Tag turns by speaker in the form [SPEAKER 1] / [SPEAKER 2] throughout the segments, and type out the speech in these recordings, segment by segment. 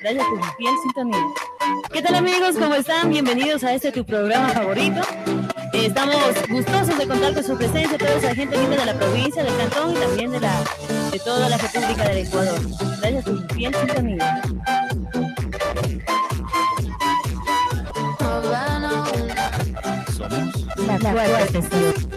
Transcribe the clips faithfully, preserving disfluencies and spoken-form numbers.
[SPEAKER 1] Gracias por su fiel sintonía. ¿Qué tal, amigos? ¿Cómo están? Bienvenidos a este tu programa favorito. Eh, estamos gustosos de contar con su presencia, toda esa gente linda de la provincia, del cantón y también de, la, de toda la República del Ecuador. Gracias por su fiel sintonía. Somos la cuarta estación.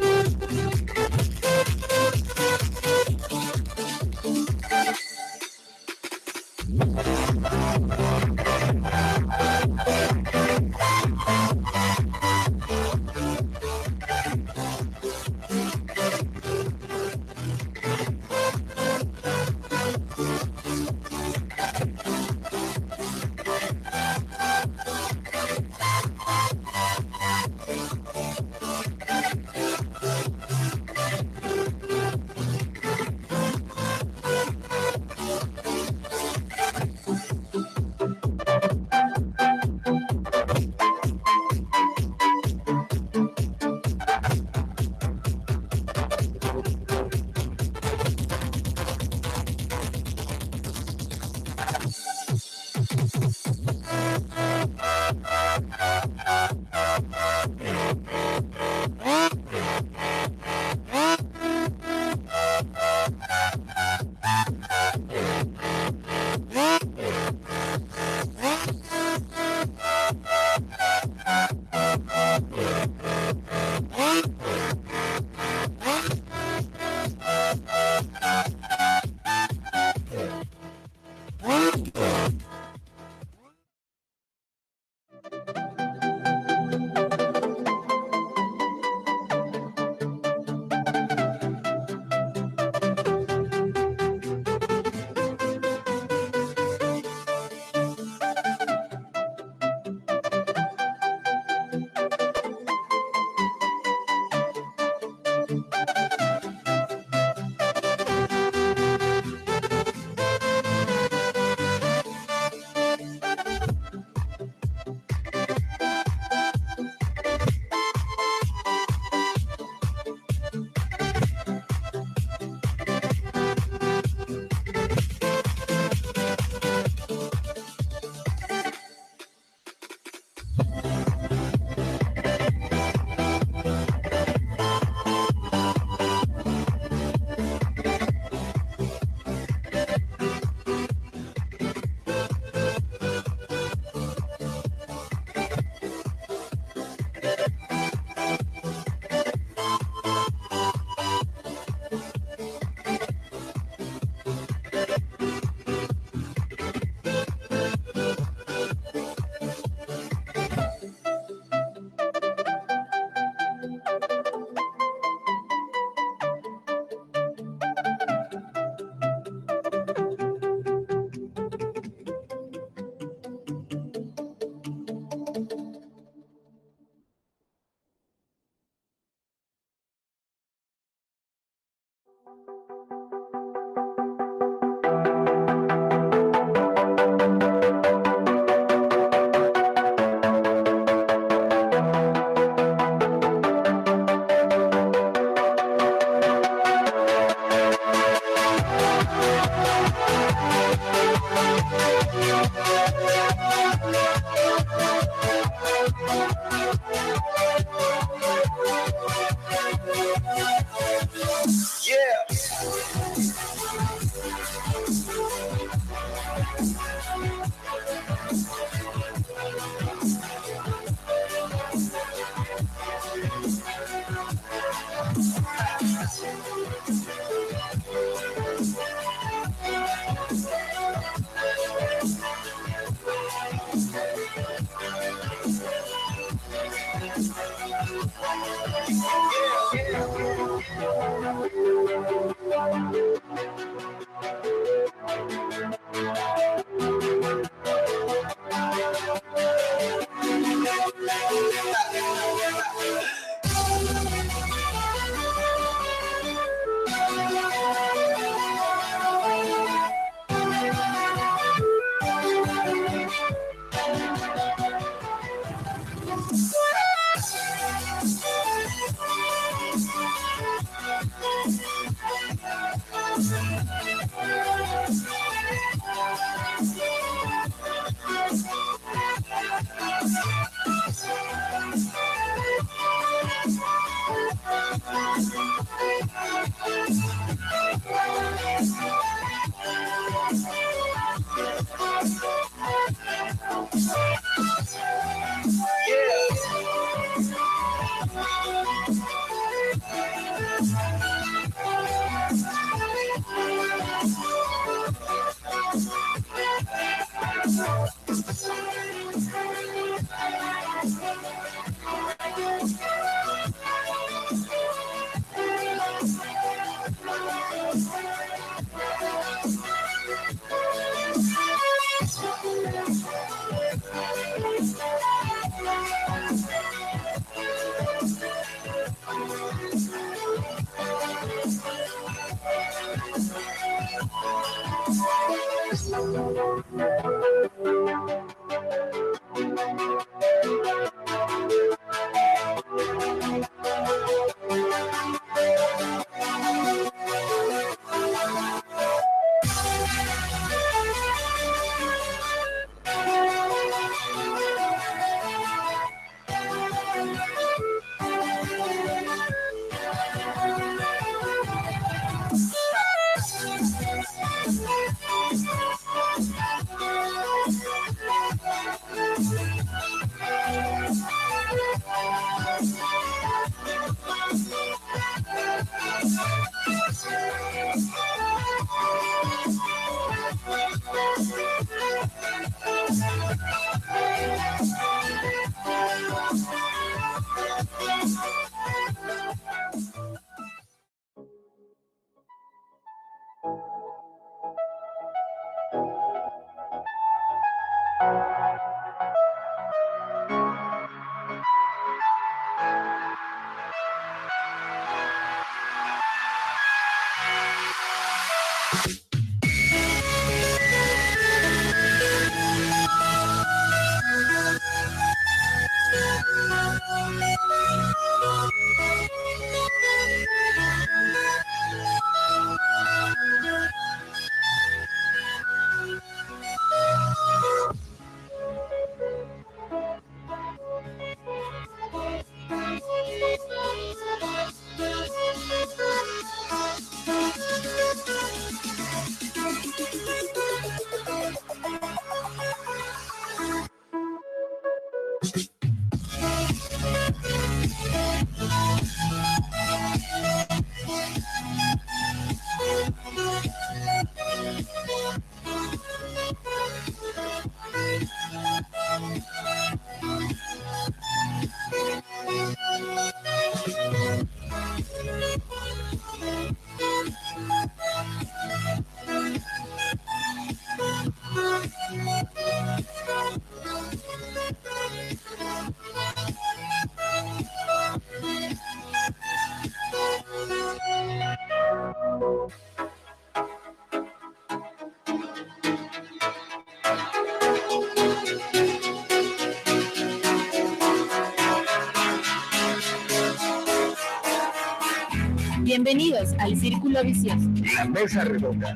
[SPEAKER 1] Bienvenidos al Círculo Vicioso.
[SPEAKER 2] La mesa redonda.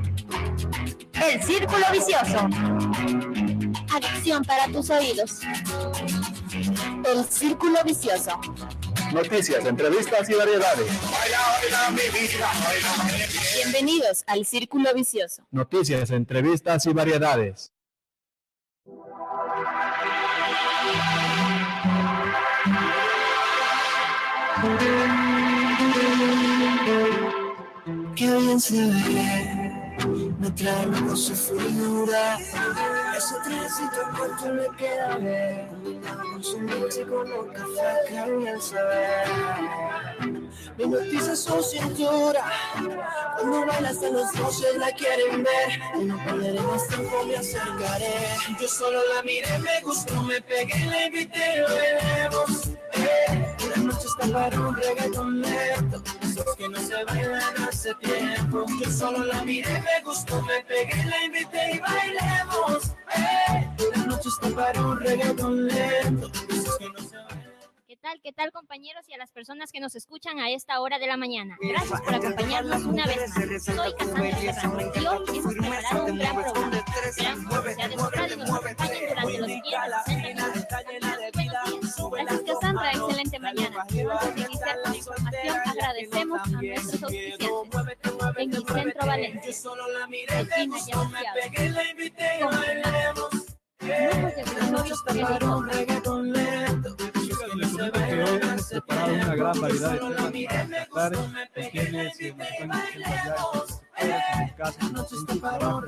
[SPEAKER 1] El Círculo Vicioso.
[SPEAKER 3] Adicción para tus oídos.
[SPEAKER 1] El Círculo Vicioso.
[SPEAKER 2] Noticias, entrevistas y variedades.
[SPEAKER 1] Bienvenidos al Círculo Vicioso.
[SPEAKER 2] Noticias, entrevistas y variedades.
[SPEAKER 4] Qué bien se ve, me trae luego su figura. Ese trencito corto le queda bien, combinado con su leche con los cafés, qué bien se ve. Me noticia su cintura, cuando baila hasta los doce la quieren ver. Y no perderé más tiempo, me acercaré. Yo solo la miré, me gustó, me pegué, la invité, lo veremos. Eh, la noche está para un reggaetón lento, esos que no se bailan hace tiempo. Yo solo la miré, me gustó, me pegué, la invité y bailemos. Eh, la noche está para un reggaetón lento, esos que no se bailan.
[SPEAKER 3] ¿Qué tal, qué tal, compañeros y a las personas que nos escuchan a esta hora de la mañana? Gracias por acompañarnos una vez más. Soy Cassandra Serrano y hoy hemos preparado un gran programa. Esperamos que sea de su agrado y nos acompañen durante los siguientes sesenta minutos. Francisca Sandra, excelente mañana. Antes de iniciar con la información, agradecemos a nuestros auspiciantes. Tecnicentro Valencia, Regina y Asociados, Grupos de accesorios Periodismo.
[SPEAKER 5] Les comento que hoy hemos preparado una gran variedad de temas para tratar con quienes eh, nos están diciendo ya en sus casas, en sus trabajos.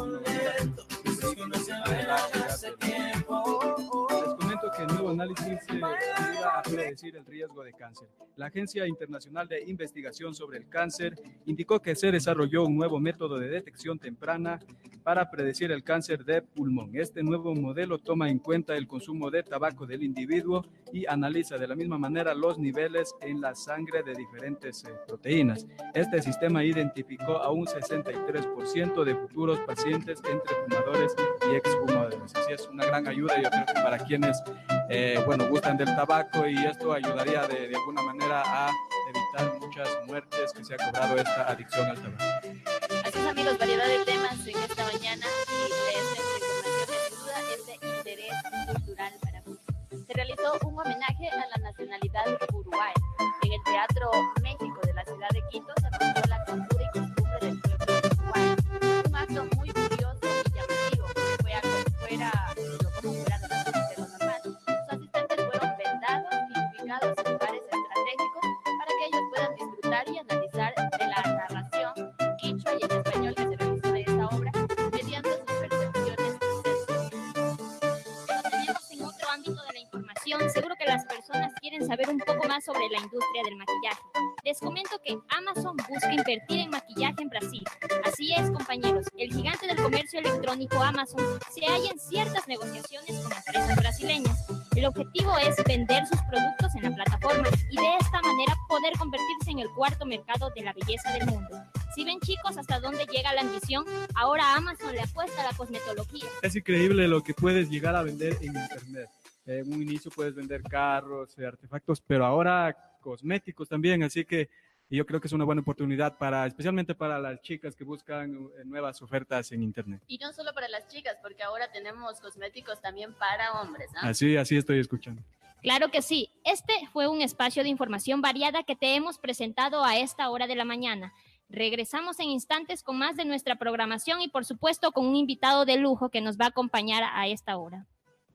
[SPEAKER 5] Les comento que el nuevo análisis eh, ayuda a predecir el riesgo de cáncer. La Agencia Internacional de Investigación sobre el Cáncer indicó que se desarrolló un nuevo método de detección temprana para predecir el cáncer de pulmón. Este nuevo modelo toma en cuenta el consumo de tabaco del individuo y analiza de la misma manera los niveles en la sangre de diferentes eh, proteínas. Este sistema identificó a un sesenta y tres por ciento de futuros pacientes entre fumadores y exfumadores. Así es una gran ayuda, yo creo que para quienes eh, bueno, gustan del tabaco, y esto ayudaría de, de alguna manera a evitar muchas muertes que se ha cobrado esta adicción al tabaco.
[SPEAKER 1] Así es, amigos, variedad de temas en esta mañana y esta información sin duda es de interés cultural para mí. Se realizó un homenaje a la nacionalidad uruguaya. En el Teatro México de la ciudad de Quito se mostró la cultura y costumbre del pueblo uruguayo. Un acto muy curioso y llamativo, que fue algo fuera lo como fuera totalmente lo normal. Sus asistentes fueron vendados y ubicados en lugares estratégicos para que ellos puedan disfrutar y analizar de la narración quichua y en español que se realizó de esta obra mediante sus percepciones sensoriales. Lo tenemos en otro ámbito de la información. Seguro que las personas quieren saber un poco más sobre la industria del maquillaje. Les comento que Amazon busca invertir en maquillaje en Brasil. Así es, compañeros, el gigante del comercio electrónico Amazon se halla en ciertas negociaciones con empresas brasileñas. El objetivo es vender sus productos en la plataforma y de esta manera poder convertirse en el cuarto mercado de la belleza del mundo. Si ven, chicos, hasta dónde llega la ambición, ahora Amazon le apuesta a la cosmetología.
[SPEAKER 5] Es increíble lo que puedes llegar a vender en internet. Eh, en un inicio puedes vender carros, eh, artefactos, pero ahora cosméticos también, así que yo creo que es una buena oportunidad para, especialmente para las chicas que buscan eh, nuevas ofertas en internet.
[SPEAKER 1] Y no solo para las chicas, porque ahora tenemos cosméticos también para hombres, ¿no?
[SPEAKER 5] Así, así estoy escuchando.
[SPEAKER 3] Claro que sí. Este fue un espacio de información variada que te hemos presentado a esta hora de la mañana. Regresamos en instantes con más de nuestra programación y, por supuesto, con un invitado de lujo que nos va a acompañar a esta hora.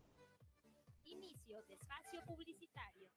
[SPEAKER 3] Inicio de espacio publicitario.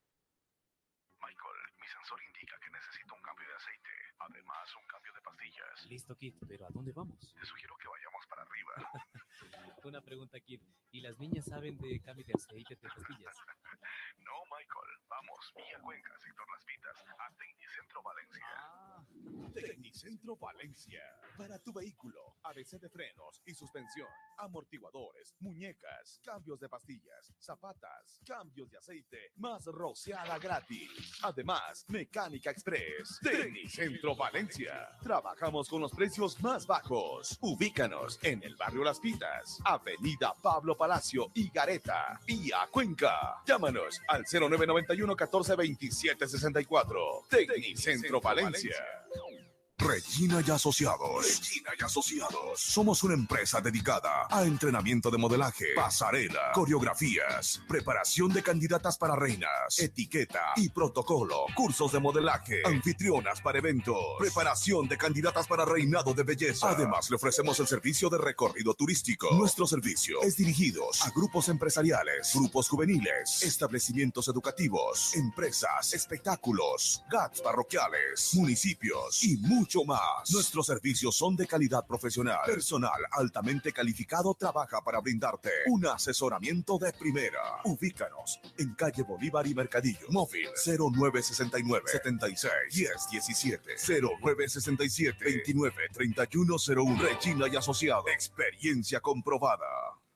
[SPEAKER 6] Michael, mi sensor indica que necesito un cambio de aceite. Además, un cambio de pastillas.
[SPEAKER 7] Listo, Kit, pero ¿a dónde vamos?
[SPEAKER 6] Te sugiero que vayamos para arriba.
[SPEAKER 7] Una pregunta, Kit. ¿Y las niñas saben de cambio de aceite de pastillas?
[SPEAKER 6] No, Michael. Vamos, vía Cuenca, sector Las Pitas, a Tecnicentro Valencia.
[SPEAKER 7] Ah.
[SPEAKER 8] Tecnicentro Valencia. Para tu vehículo, A B C de frenos y suspensión, amortiguadores, muñecas, cambios de pastillas, zapatas, cambios de aceite, más rociada gratis. Además, Mecánica Express. Tecnicentro Valencia. Trabajamos con los precios más bajos. Ubícanos en el barrio Las Pitas, Avenida Pablo Palacio y Gareta, vía Cuenca. Llámanos al cero nueve noventa y uno catorce veintisiete sesenta y cuatro. Tecnicentro Valencia.
[SPEAKER 9] Regina y Asociados. Regina y Asociados. Somos una empresa dedicada a entrenamiento de modelaje, pasarela, coreografías, preparación de candidatas para reinas, etiqueta y protocolo, cursos de modelaje, anfitrionas para eventos, preparación de candidatas para reinado de belleza. Además, le ofrecemos el servicio de recorrido turístico. Nuestro servicio es dirigido a grupos empresariales, grupos juveniles, establecimientos educativos, empresas, espectáculos, G A Ts parroquiales, municipios y mucho más. Nuestros servicios son de calidad profesional. Personal altamente calificado trabaja para brindarte un asesoramiento de primera. Ubícanos en calle Bolívar y Mercadillo. Móvil cero nueve sesenta y nueve, setenta y seis, diez diecisiete, cero nueve sesenta y siete, veintinueve, treinta y uno cero uno. Regina y Asociados. Experiencia comprobada.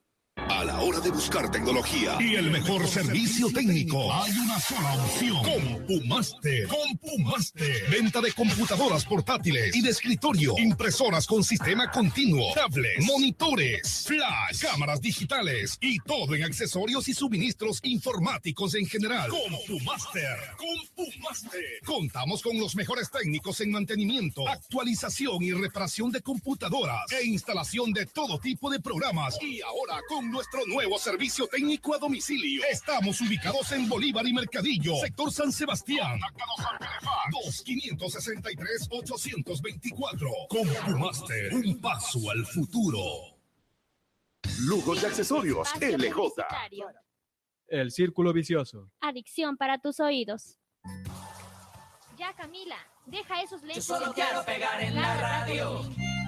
[SPEAKER 10] A la hora de buscar tecnología y el mejor servicio técnico, hay una sola opción. CompuMaster. CompuMaster. Venta de computadoras portátiles y de escritorio, impresoras con sistema continuo, tablets, monitores, flash, cámaras digitales y todo en accesorios y suministros informáticos en general. CompuMaster. CompuMaster. Contamos con los mejores técnicos en mantenimiento, actualización y reparación de computadoras e instalación de todo tipo de programas. Y ahora con nuestro nuestro nuevo servicio técnico a domicilio. Estamos ubicados en Bolívar y Mercadillo, sector San Sebastián. Contáctanos al teléfono dos quinientos sesenta y tres ochocientos veinticuatro. CompuMaster, un paso al futuro.
[SPEAKER 9] Lujos y accesorios, L J.
[SPEAKER 5] El círculo vicioso.
[SPEAKER 3] Adicción para tus oídos. Ya, Camila, deja esos lentes.
[SPEAKER 4] Yo solo quiero pegar en la
[SPEAKER 3] Claro,
[SPEAKER 4] radio.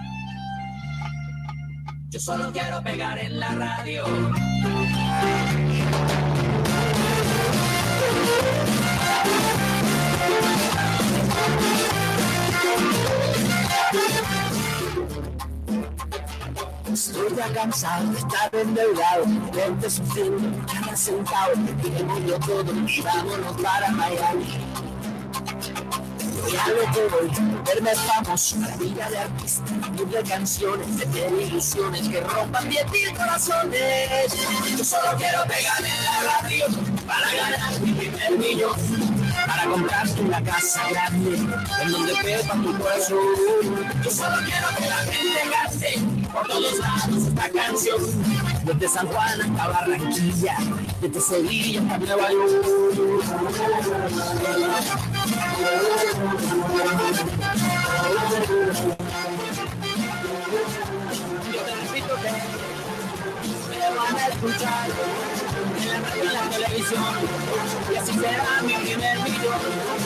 [SPEAKER 4] Yo solo quiero pegar en la radio. Estoy ya cansado de estar endeudado, de verte sufriendo cada centavo. Dejémoslo todo y vámonos para Miami. Voy a lo que voy, verme famoso, la vida de artista, vivir de canciones, de tener ilusiones que rompan diez mil corazones. Yo solo quiero pegar en la radio para ganar mi primer millón, para comprarte una casa grande en donde quepa tu corazón. Yo solo quiero que la gente cante por todos lados esta canción, desde San Juan hasta Barranquilla, desde Sevilla hasta Nueva York. Yo te repito que me van a escuchar en la radio y en la televisión, y así será mi primer millón.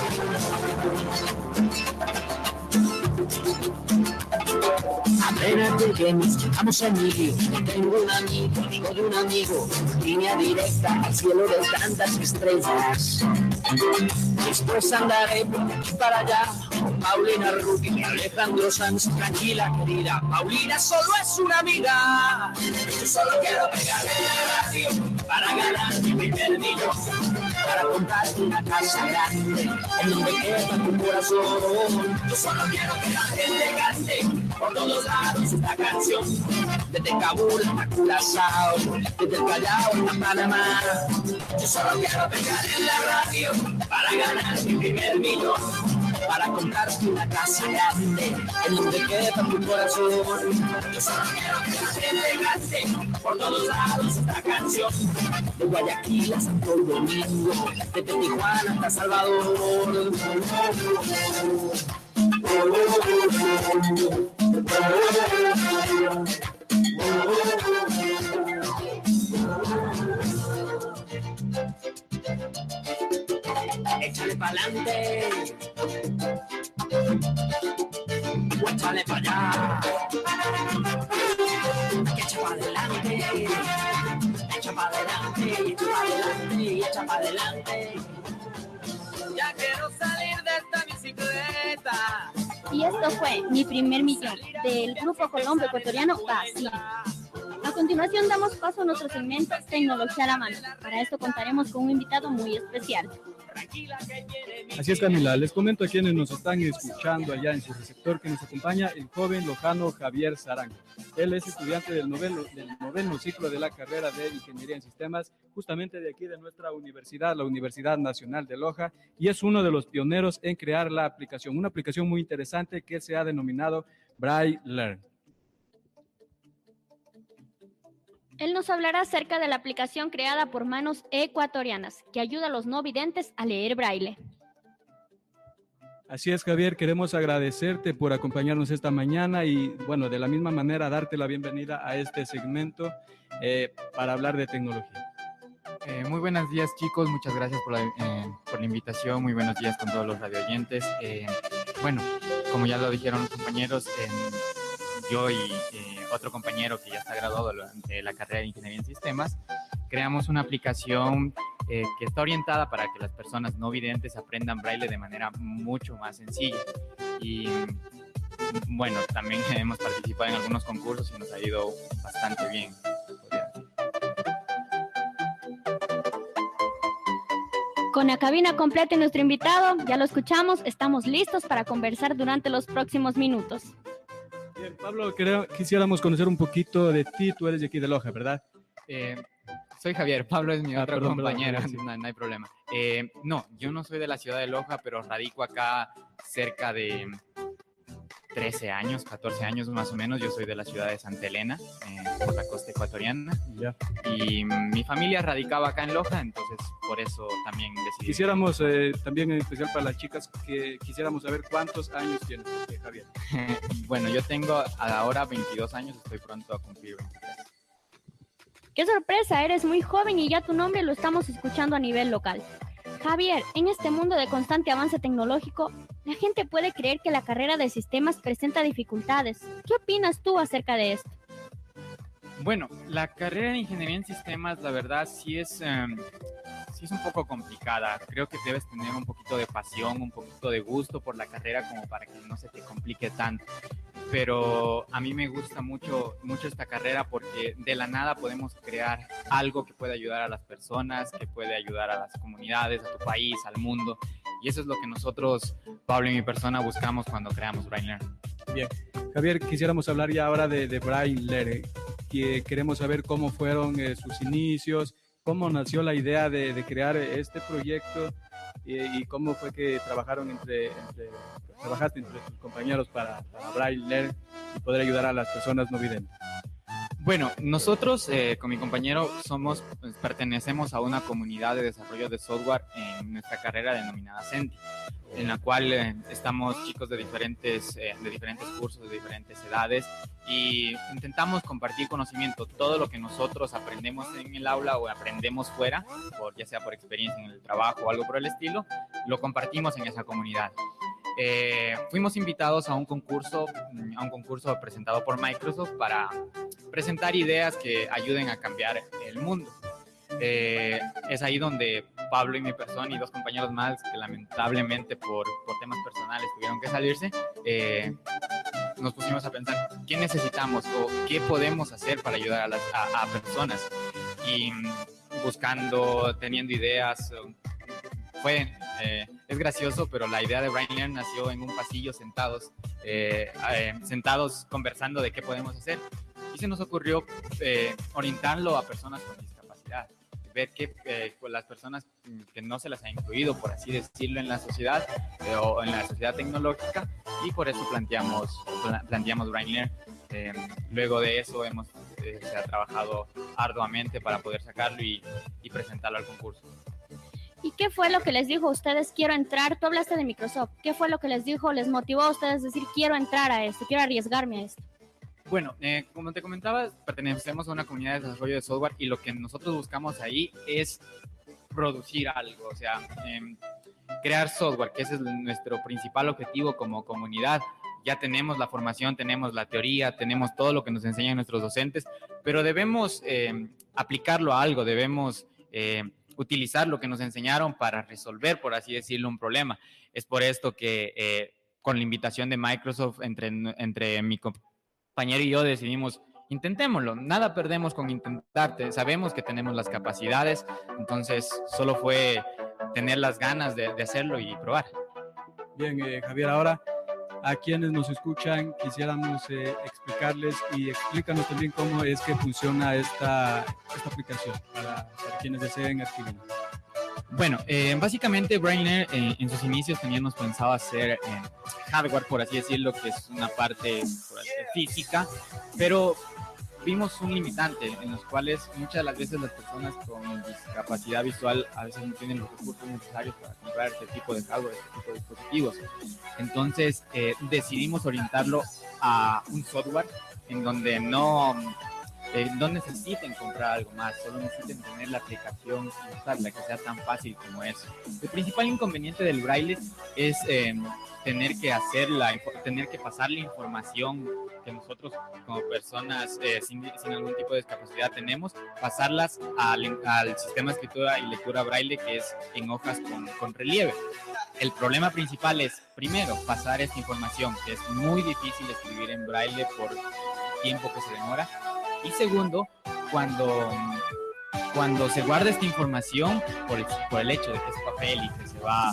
[SPEAKER 4] Apenas lleguemos, vamos a Emilio. Tengo un amigo, amigo de un amigo. Línea directa al cielo de tantas estrellas. Después andaré por aquí para allá con Paulina Rubio y Alejandro Sanz. Tranquila, querida, Paulina solo es una amiga. Yo solo quiero pegar en la radio para ganar mi primer millón, para comprarte una casa grande en donde quepa tu corazón. Yo solo quiero que la gente cante por todos lados esta canción, desde Kabul hasta Curazao, desde el Callao hasta Panamá. Yo solo quiero pegar en la radio para ganar mi primer millón, para comprarte una casa grande en donde quepa tu corazón. Yo solo quiero que la gente cante por todos lados esta canción, de Guayaquil a Santo Domingo, desde Tijuana hasta Salvador. Échale pa'lante, o échale pa' allá, que echa pa' adelante, echa pa' adelante, echa pa' adelante, echa pa' adelante. Ya quiero salir de esta bicicleta.
[SPEAKER 3] Y esto fue Mi Primer Millón, del grupo colombo ecuatoriano Basile. A continuación damos paso a nuestro segmento Tecnología a la Mano. Para esto contaremos con un invitado muy especial.
[SPEAKER 5] Así es, Camila, les comento a quienes nos están escuchando allá en su receptor que nos acompaña el joven lojano Javier Sarango. Él es estudiante del noveno, del noveno ciclo de la carrera de Ingeniería en Sistemas, justamente de aquí de nuestra universidad, la Universidad Nacional de Loja, y es uno de los pioneros en crear la aplicación, una aplicación muy interesante que se ha denominado Braille Learn.
[SPEAKER 3] Él nos hablará acerca de la aplicación creada por manos ecuatorianas que ayuda a los no videntes a leer braille.
[SPEAKER 5] Así es, Javier, queremos agradecerte por acompañarnos esta mañana y, bueno, de la misma manera darte la bienvenida a este segmento eh, para hablar de tecnología.
[SPEAKER 11] Eh, muy buenos días, chicos, muchas gracias por la, eh, por la invitación, muy buenos días con todos los radioyentes. Eh, bueno, como ya lo dijeron los compañeros, eh, yo y eh, otro compañero que ya está graduado de la carrera de Ingeniería en Sistemas, creamos una aplicación eh, que está orientada para que las personas no videntes aprendan braille de manera mucho más sencilla. Y bueno, también hemos participado en algunos concursos y nos ha ido bastante bien.
[SPEAKER 3] Con la cabina completa y nuestro invitado, ya lo escuchamos, estamos listos para conversar durante los próximos minutos.
[SPEAKER 5] Bien, Pablo, quer- quisiéramos conocer un poquito de ti, tú eres de aquí de Loja, ¿verdad?
[SPEAKER 11] Eh, soy Javier, Pablo es mi
[SPEAKER 5] Ah,
[SPEAKER 11] otro
[SPEAKER 5] perdón,
[SPEAKER 11] compañero,
[SPEAKER 5] perdón, sí.
[SPEAKER 11] no, no hay problema. Eh, no, yo no soy de la ciudad de Loja, pero radico acá cerca de, trece años, catorce años más o menos. Yo soy de la ciudad de Santa Elena, eh, por la costa ecuatoriana.
[SPEAKER 5] Ya.
[SPEAKER 11] Y mi familia radicaba acá en Loja, entonces por eso también decidí.
[SPEAKER 5] Quisiéramos, eh, también en especial para las chicas, que quisiéramos saber cuántos años tienes, eh, Javier.
[SPEAKER 11] Bueno, yo tengo ahora veintidós años, estoy pronto a cumplir veintitrés.
[SPEAKER 3] ¡Qué sorpresa! Eres muy joven y ya tu nombre lo estamos escuchando a nivel local. Javier, en este mundo de constante avance tecnológico, la gente puede creer que la carrera de sistemas presenta dificultades. ¿Qué opinas tú acerca de esto?
[SPEAKER 11] Bueno, la carrera de ingeniería en sistemas, la verdad, sí es, um, sí es un poco complicada. Creo que debes tener un poquito de pasión, un poquito de gusto por la carrera como para que no se te complique tanto. Pero a mí me gusta mucho, mucho esta carrera porque de la nada podemos crear algo que puede ayudar a las personas, que puede ayudar a las comunidades, a tu país, al mundo. Y eso es lo que nosotros, Pablo y mi persona, buscamos cuando creamos BrainLearn.
[SPEAKER 5] Bien. Javier, quisiéramos hablar ya ahora de, de BrainLearn. Que queremos saber cómo fueron eh, sus inicios, cómo nació la idea de, de crear este proyecto eh, y cómo fue que trabajaron entre, entre trabajaste entre tus compañeros para, para BrainLearn y poder ayudar a las personas no videntes.
[SPEAKER 11] Bueno, nosotros eh, con mi compañero somos, pues, pertenecemos a una comunidad de desarrollo de software en nuestra carrera denominada Senti, en la cual eh, estamos chicos de diferentes, eh, de diferentes cursos, de diferentes edades, y intentamos compartir conocimiento. Todo lo que nosotros aprendemos en el aula o aprendemos fuera, por, ya sea por experiencia en el trabajo o algo por el estilo, lo compartimos en esa comunidad. Eh, fuimos invitados a un concurso, a un concurso presentado por Microsoft para presentar ideas que ayuden a cambiar el mundo. Eh, es ahí donde Pablo y mi persona y dos compañeros más, que lamentablemente por, por temas personales tuvieron que salirse, eh, nos pusimos a pensar qué necesitamos o qué podemos hacer para ayudar a, las, a, a personas. Y buscando, teniendo ideas, fue... Eh, es gracioso, pero la idea de BrainLearn nació en un pasillo sentados, eh, eh, sentados conversando de qué podemos hacer. Y se nos ocurrió eh, orientarlo a personas con discapacidad, ver que eh, con las personas que no se las ha incluido, por así decirlo, en la sociedad eh, o en la sociedad tecnológica, y por eso planteamos, planteamos BrainLearn. Eh, luego de eso hemos, eh, se ha trabajado arduamente para poder sacarlo y, y presentarlo al concurso.
[SPEAKER 3] ¿Y qué fue lo que les dijo a ustedes, quiero entrar? Tú hablaste de Microsoft. ¿Qué fue lo que les dijo, les motivó a ustedes a decir, quiero entrar a esto, quiero arriesgarme a esto?
[SPEAKER 11] Bueno, eh, como te comentaba, pertenecemos a una comunidad de desarrollo de software y lo que nosotros buscamos ahí es producir algo, o sea, eh, crear software, que ese es nuestro principal objetivo como comunidad. Ya tenemos la formación, tenemos la teoría, tenemos todo lo que nos enseñan nuestros docentes, pero debemos eh, aplicarlo a algo, debemos... Eh, utilizar lo que nos enseñaron para resolver, por así decirlo, un problema. Es por esto que eh, con la invitación de Microsoft, entre, entre mi compañero y yo decidimos, intentémoslo, nada perdemos con intentarte, sabemos que tenemos las capacidades, entonces solo fue tener las ganas de, de hacerlo y probar.
[SPEAKER 5] Bien, eh, Javier, ahora a quienes nos escuchan quisiéramos eh, explicarles y explícanos también cómo es que funciona esta, esta aplicación para, para quienes deseen adquirirla.
[SPEAKER 11] Bueno, eh, básicamente BrainLearn eh, en sus inicios teníamos pensado hacer eh, hardware, por así decirlo, que es una parte por así, física, pero vimos un limitante en los cuales muchas de las veces las personas con discapacidad visual a veces no tienen los recursos necesarios para comprar este tipo de hardware, este tipo de dispositivos. Entonces eh, decidimos orientarlo a un software en donde no, eh, no necesiten comprar algo más, solo necesiten tener la aplicación y usarla, que sea tan fácil como eso. El principal inconveniente del braille es eh, tener que hacer la, tener que pasar la información que nosotros como personas eh, sin, sin algún tipo de discapacidad tenemos, pasarlas al, al sistema de escritura y lectura braille, que es en hojas con, con relieve. El problema principal es, primero, pasar esta información, que es muy difícil escribir en braille por el tiempo que se demora, y segundo, cuando, cuando se guarda esta información por el, por el hecho de que es papel y que se va,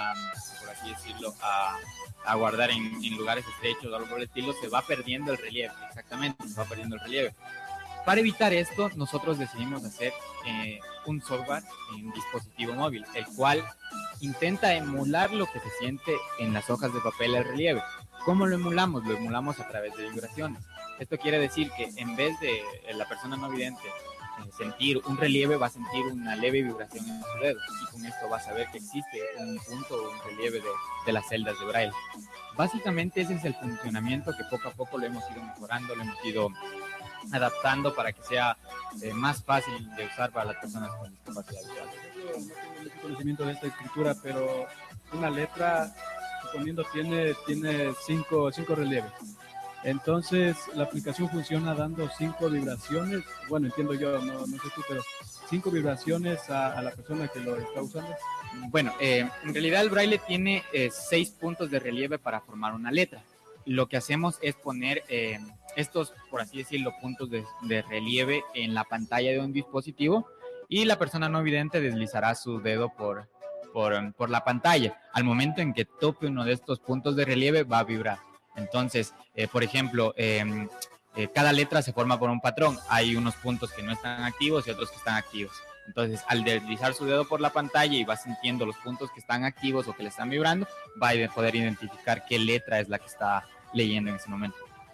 [SPEAKER 11] um, por así decirlo, a a guardar en, en lugares estrechos o algo por el estilo, se va perdiendo el relieve, exactamente, se va perdiendo el relieve. Para evitar esto, nosotros decidimos hacer eh, un software en dispositivo móvil, el cual intenta emular lo que se siente en las hojas de papel el relieve. ¿Cómo lo emulamos? Lo emulamos a través de vibraciones. Esto quiere decir que en vez de la persona no vidente eh, sentir un relieve, va a sentir una leve vibración en su dedo, y con esto va a saber que existe un punto o un relieve de, de las celdas de Braille. Básicamente ese es el funcionamiento que poco a poco lo hemos ido mejorando, lo hemos ido adaptando para que sea eh, más fácil de usar para las personas con discapacidad visual.
[SPEAKER 5] Yo no tengo mucho conocimiento de esta escritura, pero una letra, suponiendo, tiene, tiene cinco, cinco relieves. Entonces, la aplicación funciona dando cinco vibraciones. Bueno, entiendo yo, no, no sé tú, pero cinco vibraciones a, a la persona que lo está usando.
[SPEAKER 11] Bueno, eh, en realidad el braille tiene eh, seis puntos de relieve para formar una letra. Lo que hacemos es poner eh, estos, por así decirlo, puntos de, de relieve en la pantalla de un dispositivo, y la persona no vidente deslizará su dedo por, por, por la pantalla. Al momento en que tope uno de estos puntos de relieve, va a vibrar. Entonces, eh, por ejemplo, eh, eh, cada letra se forma por un patrón. Hay unos puntos que no están activos y otros que están activos. Entonces, al deslizar su dedo por la pantalla y va sintiendo los puntos que están activos o que le están vibrando, va a poder identificar qué letra es la que está leyendo en ese momento.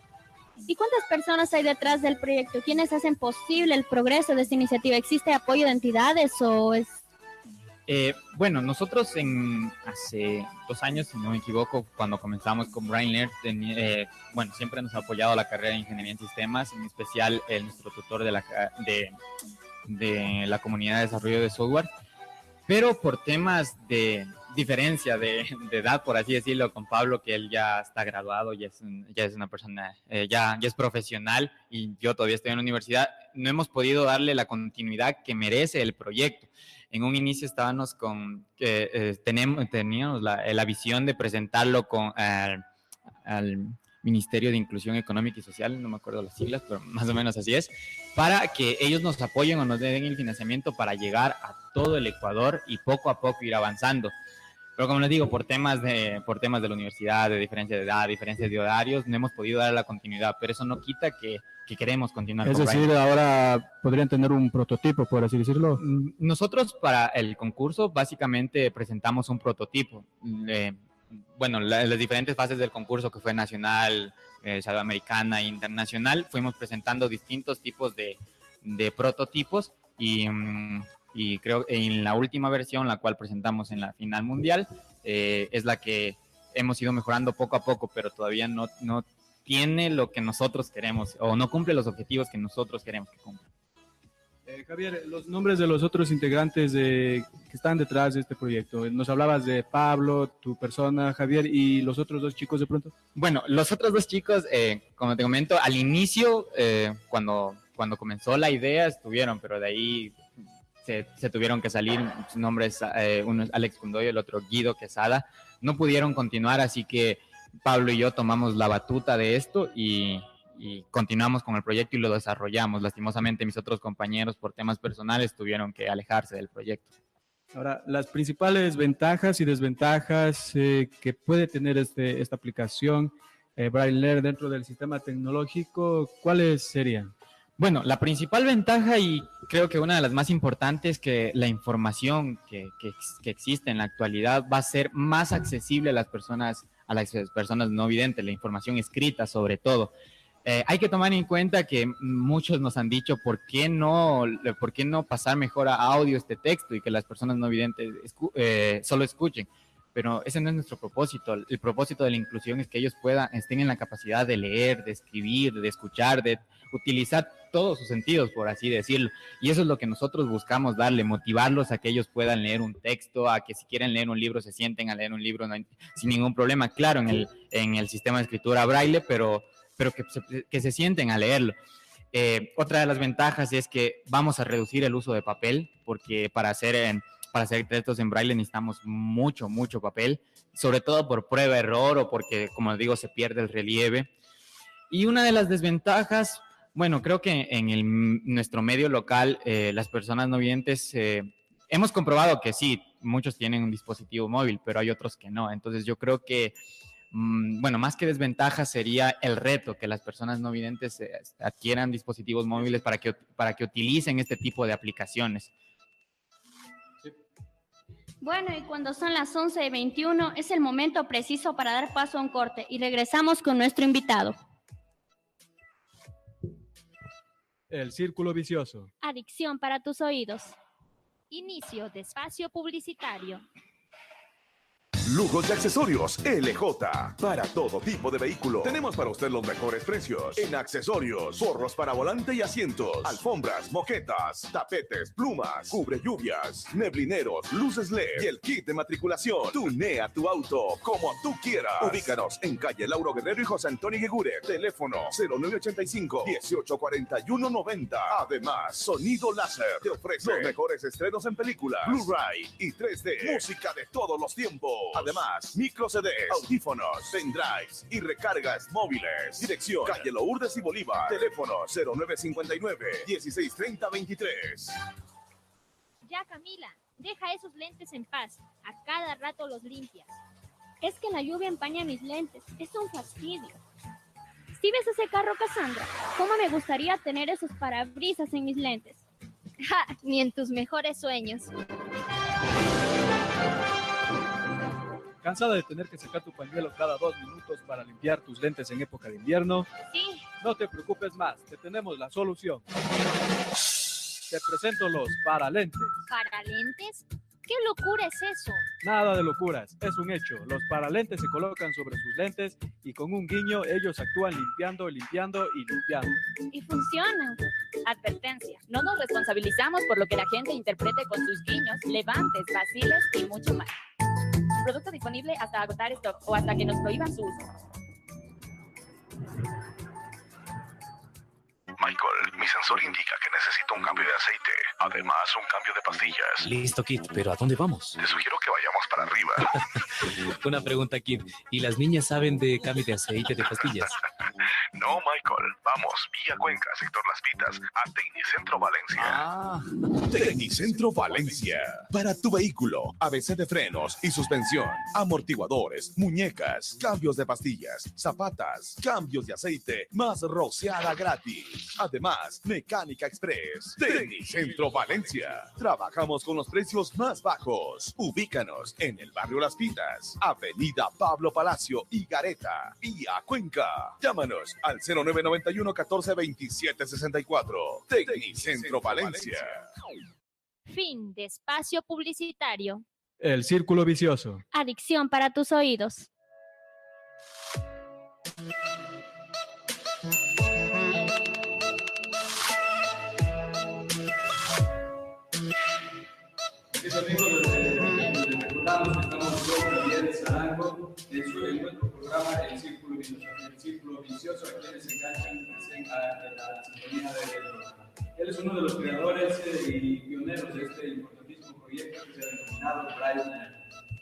[SPEAKER 3] ¿Y cuántas personas hay detrás del proyecto? ¿Quiénes hacen posible el progreso de esta iniciativa? ¿Existe apoyo de entidades o es...?
[SPEAKER 11] Eh, bueno, nosotros en hace dos años, si no me equivoco, cuando comenzamos con BrainLearn, eh, bueno, siempre nos ha apoyado la carrera de Ingeniería en Sistemas, en especial el, nuestro tutor de la, de, de la comunidad de desarrollo de software, pero por temas de diferencia de, de edad, por así decirlo, con Pablo, que él ya está graduado, ya es, un, ya es una persona, eh, ya, ya es profesional, y yo todavía estoy en la universidad, no hemos podido darle la continuidad que merece el proyecto. En un inicio estábamos con, eh, eh, tenemos, teníamos la, la visión de presentarlo con, eh, al Ministerio de Inclusión Económica y Social, no me acuerdo las siglas, pero más o menos así es, para que ellos nos apoyen o nos den el financiamiento para llegar a todo el Ecuador y poco a poco ir avanzando. Pero como les digo, por temas de, por temas de la universidad, de diferencia de edad, diferencias de horarios, no hemos podido dar la continuidad, pero eso no quita que, que queremos continuar.
[SPEAKER 2] Es
[SPEAKER 11] con
[SPEAKER 2] decir,
[SPEAKER 11] Braille.
[SPEAKER 2] ahora podrían tener un prototipo, por así decirlo.
[SPEAKER 11] Nosotros para el concurso básicamente presentamos un prototipo. Eh, bueno, la, las diferentes fases del concurso, que fue nacional, eh, sudamericana e internacional, fuimos presentando distintos tipos de, de prototipos y... Um, y creo que en la última versión, la cual presentamos en la final mundial, eh, es la que hemos ido mejorando poco a poco, pero todavía no, no tiene lo que nosotros queremos, o no cumple los objetivos que nosotros queremos que cumpla.
[SPEAKER 5] Eh, Javier, los nombres de los otros integrantes de, que están detrás de este proyecto. Nos hablabas de Pablo, tu persona, Javier, y los otros dos chicos de pronto.
[SPEAKER 11] Bueno, los otros dos chicos, eh, como te comento, al inicio, eh, cuando, cuando comenzó la idea, estuvieron, pero de ahí... Se, se tuvieron que salir, su nombre es eh, uno es Alex Cundoyo, el otro Guido Quesada, no pudieron continuar, así que Pablo y yo tomamos la batuta de esto y, y continuamos con el proyecto y lo desarrollamos. Lastimosamente mis otros compañeros por temas personales tuvieron que alejarse del proyecto.
[SPEAKER 5] Ahora, las principales ventajas y desventajas eh, que puede tener este, esta aplicación eh, BrainLearn dentro del sistema tecnológico, ¿cuáles serían?
[SPEAKER 11] Bueno, la principal ventaja, y creo que una de las más importantes, que la información que, que, que existe en la actualidad va a ser más accesible a las personas, a las personas no videntes, la información escrita sobre todo. Eh, hay que tomar en cuenta que muchos nos han dicho por qué no, por qué no pasar mejor a audio este texto y que las personas no videntes escu eh, solo escuchen. Pero ese no es nuestro propósito. El propósito de la inclusión es que ellos puedan, estén en la capacidad de leer, de escribir, de escuchar, de utilizar todos sus sentidos, por así decirlo. Y eso es lo que nosotros buscamos darle, motivarlos a que ellos puedan leer un texto, a que si quieren leer un libro se sienten a leer un libro no hay, sin ningún problema. Claro, en el, en el sistema de escritura braille, pero, pero que, se, que se sienten a leerlo. Eh, otra de las ventajas es que vamos a reducir el uso de papel, porque para hacer... En, Para hacer textos en braille necesitamos mucho, mucho papel, sobre todo por prueba-error o porque, como digo, se pierde el relieve. Y una de las desventajas, bueno, creo que en el, nuestro medio local, eh, las personas no videntes, eh, hemos comprobado que sí, muchos tienen un dispositivo móvil, pero hay otros que no. Entonces yo creo que, mmm, bueno, más que desventaja sería el reto, que las personas no videntes eh, adquieran dispositivos móviles para que, para que utilicen este tipo de aplicaciones.
[SPEAKER 12] Bueno, y cuando son las once y veintiuno es el momento preciso para dar paso a un corte y regresamos con nuestro invitado.
[SPEAKER 5] El círculo vicioso.
[SPEAKER 3] Adicción para tus oídos. Inicio de espacio publicitario.
[SPEAKER 8] Lujos de accesorios L J. Para todo tipo de vehículo. Tenemos para usted los mejores precios. En accesorios, forros para volante y asientos, alfombras, moquetas, tapetes, plumas, cubre lluvias, neblineros, luces L E D y el kit de matriculación. Tunea tu auto como tú quieras. Ubícanos en calle Lauro Guerrero y José Antonio Guegure. Teléfono cero nueve ochenta y cinco, dieciocho cuarenta y uno noventa. Además, Sonido Láser te ofrece los mejores estrenos en películas, Blu-ray y tres D. Música de todos los tiempos. Además, micro C Ds, audífonos, pendrives y recargas móviles. Dirección: calle Lourdes y Bolívar. Teléfono cero nueve cincuenta y nueve, dieciséis treinta veintitrés.
[SPEAKER 3] Ya, Camila, deja esos lentes en paz. A cada rato los limpias.
[SPEAKER 12] Es que la lluvia empaña mis lentes. Es un fastidio. ¿Sí ves ese carro, Cassandra? ¿Cómo me gustaría tener esos parabrisas en mis lentes?
[SPEAKER 3] Ja, ni en tus mejores sueños.
[SPEAKER 5] ¿Cansada de tener que sacar tu pañuelo cada dos minutos para limpiar tus lentes en época de invierno?
[SPEAKER 3] Sí.
[SPEAKER 5] No te preocupes más, te tenemos la solución. Te presento los paralentes.
[SPEAKER 3] ¿Paralentes? ¿Qué locura es eso?
[SPEAKER 5] Nada de locuras, es un hecho. Los paralentes se colocan sobre sus lentes y con un guiño ellos actúan limpiando, limpiando y limpiando.
[SPEAKER 12] Y funcionan.
[SPEAKER 13] Advertencia, no nos responsabilizamos por lo que la gente interprete con sus guiños, levantes, vaciles y mucho más. Producto disponible hasta agotar stock o hasta que nos prohíban su uso.
[SPEAKER 6] Michael, mi sensor indica que necesito un cambio de aceite. Además, un cambio de pastillas.
[SPEAKER 7] Listo, Kid, pero ¿a dónde vamos?
[SPEAKER 6] Te sugiero que vayamos para arriba.
[SPEAKER 7] Una pregunta, Kid. ¿Y las niñas saben de cambio de aceite de pastillas?
[SPEAKER 6] No, Michael. Vamos, vía Cuenca, sector Las Pitas, a Tecnicentro Valencia.
[SPEAKER 8] Ah. Tecnicentro Valencia. Para tu vehículo, A B C de frenos y suspensión, amortiguadores, muñecas, cambios de pastillas, zapatas, cambios de aceite, más rociada gratis. Además, Mecánica Express. Tecnicentro Valencia. Trabajamos con los precios más bajos. Ubícanos en el barrio Las Pitas, Avenida Pablo Palacio y Gareta, vía Cuenca. Llámanos al cero nueve noventa y uno, catorce, veintisiete, sesenta y cuatro. Tecnicentro Valencia.
[SPEAKER 3] Fin de espacio publicitario.
[SPEAKER 5] El círculo vicioso.
[SPEAKER 12] Adicción para tus oídos.
[SPEAKER 5] Mis amigos, les recordamos que estamos con Miguel Zarango en su encuentro programa El Círculo Vicioso. El Círculo Vicioso, a quienes se enganchan a la sintonía de programa. Él es uno de los creadores eh, y pioneros de este importantísimo proyecto que se ha denominado Braille.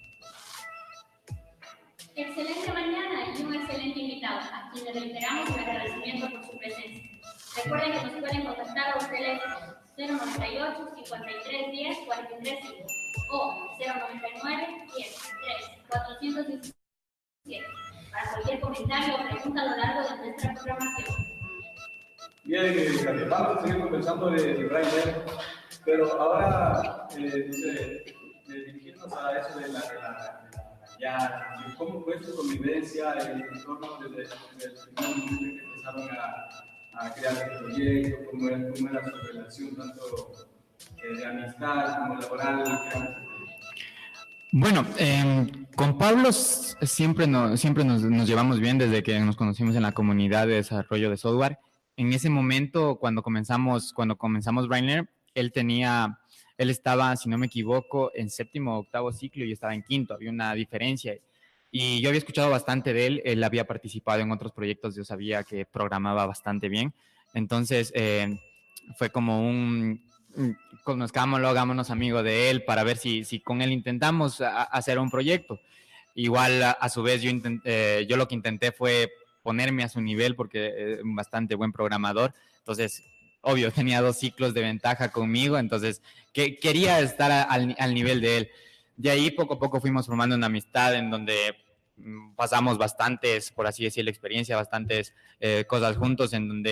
[SPEAKER 12] Excelente mañana y un excelente invitado, a quien le reiteramos el agradecimiento por su presencia. Recuerden que nos pueden contactar a los teléfonos cero noventa y ocho, cincuenta y tres, diez, cuarenta y tres, cinco o cero noventa y nueve, diez, tres, cuatrocientos diecisiete para cualquier comentario o pregunta a lo largo de nuestra programación.
[SPEAKER 5] Bien, eh, vamos a seguir conversando de, de Braille, pero ahora eh, dice, de dirigirnos a eso de la, de la, de la ya, cómo fue su convivencia en el entorno desde, desde el primer momento que empezaron a, a crear el proyecto, cómo era, cómo era su relación tanto eh, de amistad como laboral.
[SPEAKER 11] Bueno, eh, con Pablo siempre, no, siempre nos, nos llevamos bien desde que nos conocimos en la comunidad de desarrollo de software. En ese momento, cuando comenzamos, cuando comenzamos Brainer, él tenía, él estaba, si no me equivoco, en séptimo o octavo ciclo y yo estaba en quinto, había una diferencia. Y yo había escuchado bastante de él, él había participado en otros proyectos, yo sabía que programaba bastante bien. Entonces, eh, fue como un, conozcámoslo, hagámonos amigos de él para ver si, si con él intentamos a, hacer un proyecto. Igual, a, a su vez, yo, intent, eh, yo lo que intenté fue ponerme a su nivel porque es un bastante buen programador. Entonces, obvio, tenía dos ciclos de ventaja conmigo, entonces que, quería estar a, al, al nivel de él. De ahí, poco a poco, fuimos formando una amistad en donde pasamos bastantes, por así decir, la experiencia, bastantes eh, cosas juntos, en donde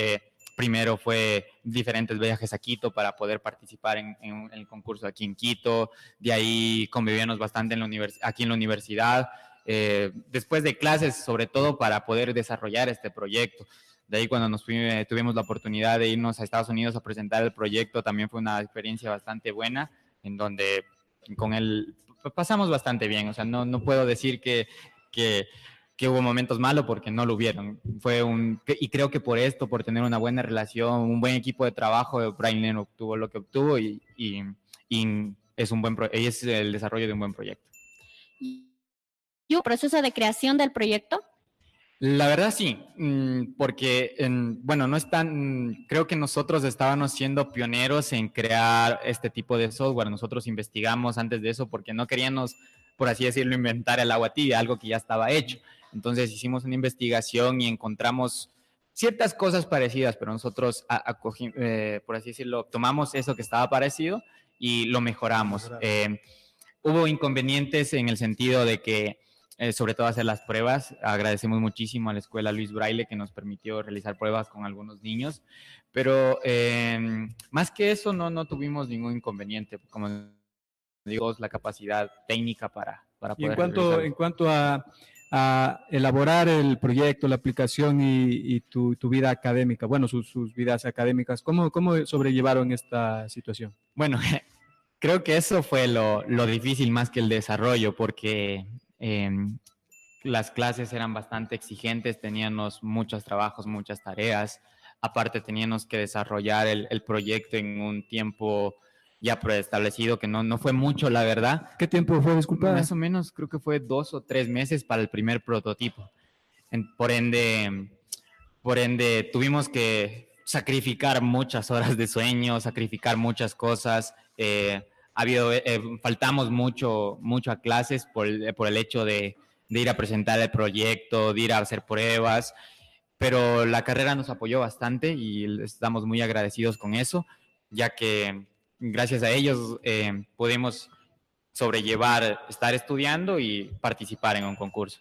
[SPEAKER 11] primero fue diferentes viajes a Quito para poder participar en, en, en el concurso aquí en Quito. De ahí convivíamos bastante en la univers- aquí en la universidad. Eh, después de clases, sobre todo para poder desarrollar este proyecto. De ahí cuando nos fuimos, eh, tuvimos la oportunidad de irnos a Estados Unidos a presentar el proyecto, también fue una experiencia bastante buena, en donde con él pasamos bastante bien. O sea, no, no puedo decir que... que que hubo momentos malos porque no lo hubieron. Fue un, y creo que por esto, por tener una buena relación, un buen equipo de trabajo, Braille obtuvo lo que obtuvo y, y, y es, un buen pro, es el desarrollo de un buen proyecto.
[SPEAKER 3] ¿Y un proceso de creación del proyecto?
[SPEAKER 11] La verdad sí, porque, bueno, no es tan, creo que nosotros estábamos siendo pioneros en crear este tipo de software. Nosotros investigamos antes de eso porque no queríamos, por así decirlo, inventar el agua tibia, algo que ya estaba hecho. Entonces hicimos una investigación y encontramos ciertas cosas parecidas, pero nosotros, acogimos, eh, por así decirlo, tomamos eso que estaba parecido y lo mejoramos. Eh, hubo inconvenientes en el sentido de que, eh, sobre todo hacer las pruebas, agradecemos muchísimo a la Escuela Luis Braille que nos permitió realizar pruebas con algunos niños, pero eh, más que eso no, no tuvimos ningún inconveniente, como digo, la capacidad técnica para, para poder
[SPEAKER 2] y en cuanto,
[SPEAKER 11] realizarlo.
[SPEAKER 2] en cuanto a... a elaborar el proyecto, la aplicación y, y tu, tu vida académica, bueno, sus, sus vidas académicas, ¿cómo, cómo sobrellevaron esta situación?
[SPEAKER 11] Bueno, creo que eso fue lo, lo difícil más que el desarrollo, porque eh, las clases eran bastante exigentes, teníamos muchos trabajos, muchas tareas, aparte teníamos que desarrollar el, el proyecto en un tiempo ya preestablecido, que no, no fue mucho, la verdad.
[SPEAKER 2] ¿Qué tiempo fue, disculpa?
[SPEAKER 11] Más o menos, creo que fue dos o tres meses para el primer prototipo. En, por ende, por ende, tuvimos que sacrificar muchas horas de sueño, sacrificar muchas cosas. Eh, ha habido, eh, faltamos mucho, mucho a clases por, por el hecho de, de ir a presentar el proyecto, de ir a hacer pruebas, pero la carrera nos apoyó bastante y estamos muy agradecidos con eso, ya que gracias a ellos eh, pudimos sobrellevar, estar estudiando y participar en un concurso.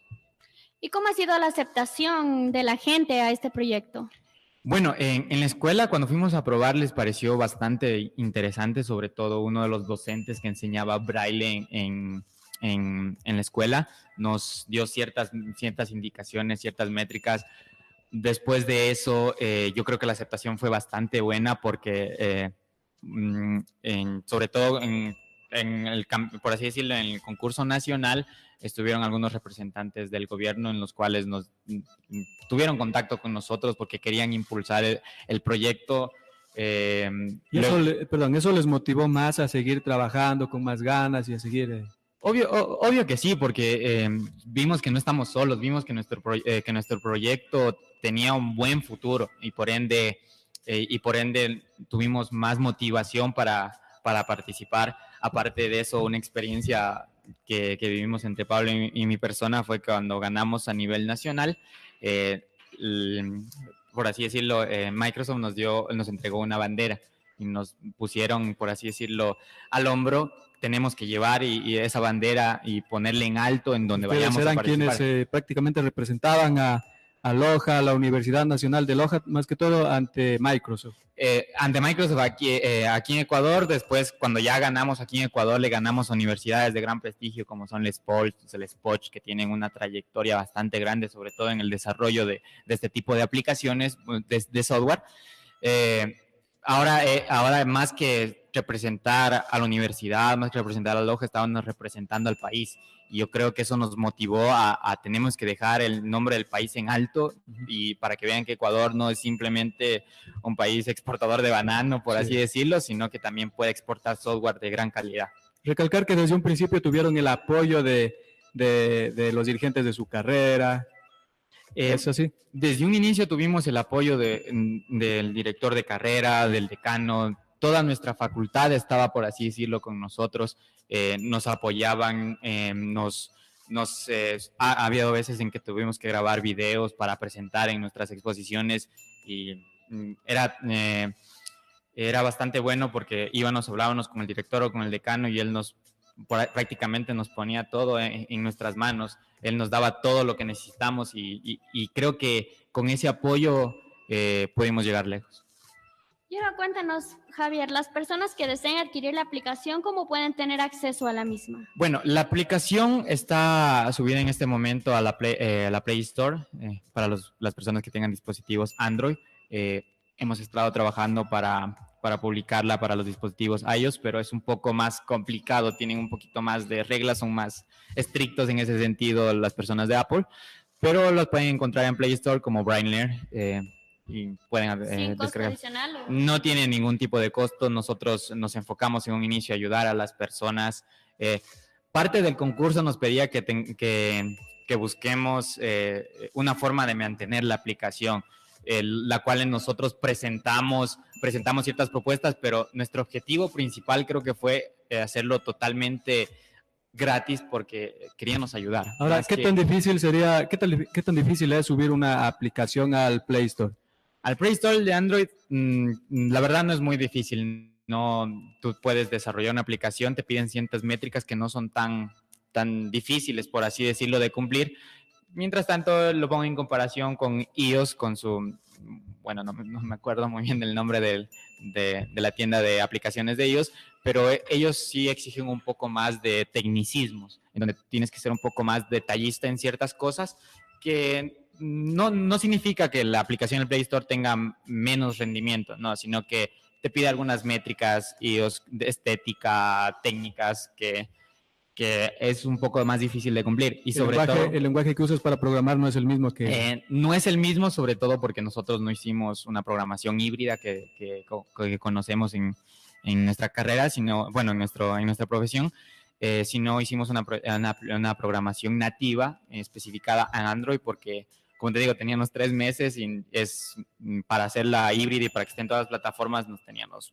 [SPEAKER 3] ¿Y cómo ha sido la aceptación de la gente a este proyecto?
[SPEAKER 11] Bueno, en, en la escuela cuando fuimos a probar les pareció bastante interesante, sobre todo uno de los docentes que enseñaba Braille en, en, en la escuela nos dio ciertas, ciertas indicaciones, ciertas métricas. Después de eso, eh, yo creo que la aceptación fue bastante buena porque... Eh, En, sobre todo en, en el, por así decirlo, en el concurso nacional estuvieron algunos representantes del gobierno en los cuales nos tuvieron contacto con nosotros porque querían impulsar el, el proyecto. Eh,
[SPEAKER 2] y eso,
[SPEAKER 11] luego,
[SPEAKER 2] le, perdón, ¿eso les motivó más a seguir trabajando con más ganas y a seguir...? Eh...
[SPEAKER 11] Obvio, o, obvio que sí, porque eh, vimos que no estamos solos, vimos que nuestro, pro, eh, que nuestro proyecto tenía un buen futuro y por ende... Eh, y por ende tuvimos más motivación para, para participar. Aparte de eso, una experiencia que, que vivimos entre Pablo y, y mi persona fue cuando ganamos a nivel nacional. Eh, el, por así decirlo, eh, Microsoft nos dio, nos entregó una bandera y nos pusieron, por así decirlo, al hombro. Tenemos que llevar y, y esa bandera y ponerla en alto en donde
[SPEAKER 2] Ustedes
[SPEAKER 11] vayamos
[SPEAKER 2] eran
[SPEAKER 11] a participar.
[SPEAKER 2] quienes eh, prácticamente representaban a a Loja, a la Universidad Nacional de Loja, más que todo ante Microsoft.
[SPEAKER 11] Eh, ante Microsoft aquí, eh, aquí en Ecuador, después cuando ya ganamos aquí en Ecuador, le ganamos a universidades de gran prestigio como son el Spol, el Spoch, que tienen una trayectoria bastante grande, sobre todo en el desarrollo de, de este tipo de aplicaciones de, de software. Eh, ahora, eh, ahora más que representar a la universidad, más que representar a Loja, estábamos representando al país. Y yo creo que eso nos motivó a, a tenemos que dejar el nombre del país en alto y para que vean que Ecuador no es simplemente un país exportador de banano, por sí. así decirlo, sino que también puede exportar software de gran calidad.
[SPEAKER 2] Recalcar que desde un principio tuvieron el apoyo de, de, de los dirigentes de su carrera.
[SPEAKER 11] Eh, ¿Es así? Desde un inicio tuvimos el apoyo de, del director de carrera, del decano. Toda nuestra facultad estaba, por así decirlo, con nosotros, eh, nos apoyaban, eh, nos, nos, eh, ha, ha habido veces en que tuvimos que grabar videos para presentar en nuestras exposiciones y mm, era, eh, era bastante bueno porque íbamos, hablábamos con el director o con el decano y él nos por, prácticamente nos ponía todo en, en nuestras manos, él nos daba todo lo que necesitamos y, y, y creo que con ese apoyo eh, pudimos llegar lejos.
[SPEAKER 12] Y ahora cuéntanos, Javier, las personas que deseen adquirir la aplicación, ¿cómo pueden tener acceso a la misma?
[SPEAKER 11] Bueno, la aplicación está subida en este momento a la Play, eh, a la Play Store eh, para los, las personas que tengan dispositivos Android. Eh, hemos estado trabajando para, para publicarla para los dispositivos iOS, pero es un poco más complicado, tienen un poquito más de reglas, son más estrictos en ese sentido las personas de Apple, pero los pueden encontrar en Play Store como Brainlearn. Eh, y pueden eh,
[SPEAKER 12] ¿Sin costo
[SPEAKER 11] descargar.
[SPEAKER 12] adicional? ¿O?
[SPEAKER 11] No tiene ningún tipo de costo. Nosotros nos enfocamos en un inicio a ayudar a las personas. Eh, parte del concurso nos pedía que, ten, que, que busquemos eh, una forma de mantener la aplicación, eh, la cual nosotros presentamos, presentamos ciertas propuestas, pero nuestro objetivo principal creo que fue eh, hacerlo totalmente gratis porque queríamos ayudar.
[SPEAKER 2] Ahora, ¿qué
[SPEAKER 11] que,
[SPEAKER 2] tan difícil sería, qué tan, qué tan difícil es subir una aplicación al Play Store?
[SPEAKER 11] Al Play Store de Android, mmm, la verdad no es muy difícil. No, tú puedes desarrollar una aplicación, te piden ciertas métricas que no son tan, tan difíciles, por así decirlo, de cumplir. Mientras tanto, lo pongo en comparación con iOS, con su, bueno, no, no me acuerdo muy bien del nombre de, de, de la tienda de aplicaciones de iOS, pero ellos sí exigen un poco más de tecnicismos, en donde tienes que ser un poco más detallista en ciertas cosas que no, no significa que la aplicación del Play Store tenga menos rendimiento, no, sino que te pide algunas métricas iOS de estética, técnicas, que, que es un poco más difícil de cumplir. Y sobre
[SPEAKER 2] el lenguaje,
[SPEAKER 11] todo,
[SPEAKER 2] el lenguaje que usas para programar no es el mismo que...
[SPEAKER 11] Eh, no es el mismo, sobre todo porque nosotros no hicimos una programación híbrida que, que, que conocemos en, en nuestra carrera, sino, bueno, en, nuestro, en nuestra profesión, eh, sino hicimos una, una, una programación nativa eh, especificada en Android porque, como te digo, teníamos tres meses y es para hacerla híbrida y para que esté en todas las plataformas nos teníamos,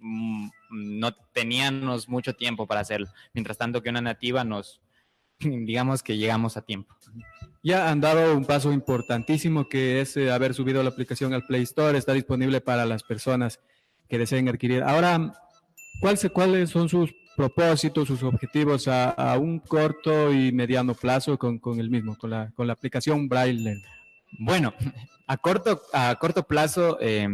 [SPEAKER 11] no teníamos mucho tiempo para hacerlo. Mientras tanto que una nativa nos, digamos que llegamos a tiempo.
[SPEAKER 2] Ya han dado un paso importantísimo que es eh, haber subido la aplicación al Play Store, está disponible para las personas que deseen adquirir. Ahora, ¿cuál se, ¿cuáles son sus propósitos, sus objetivos a, a un corto y mediano plazo con, con el mismo, con la, con la aplicación Brainlearn?
[SPEAKER 11] Bueno, a corto, a corto plazo, eh,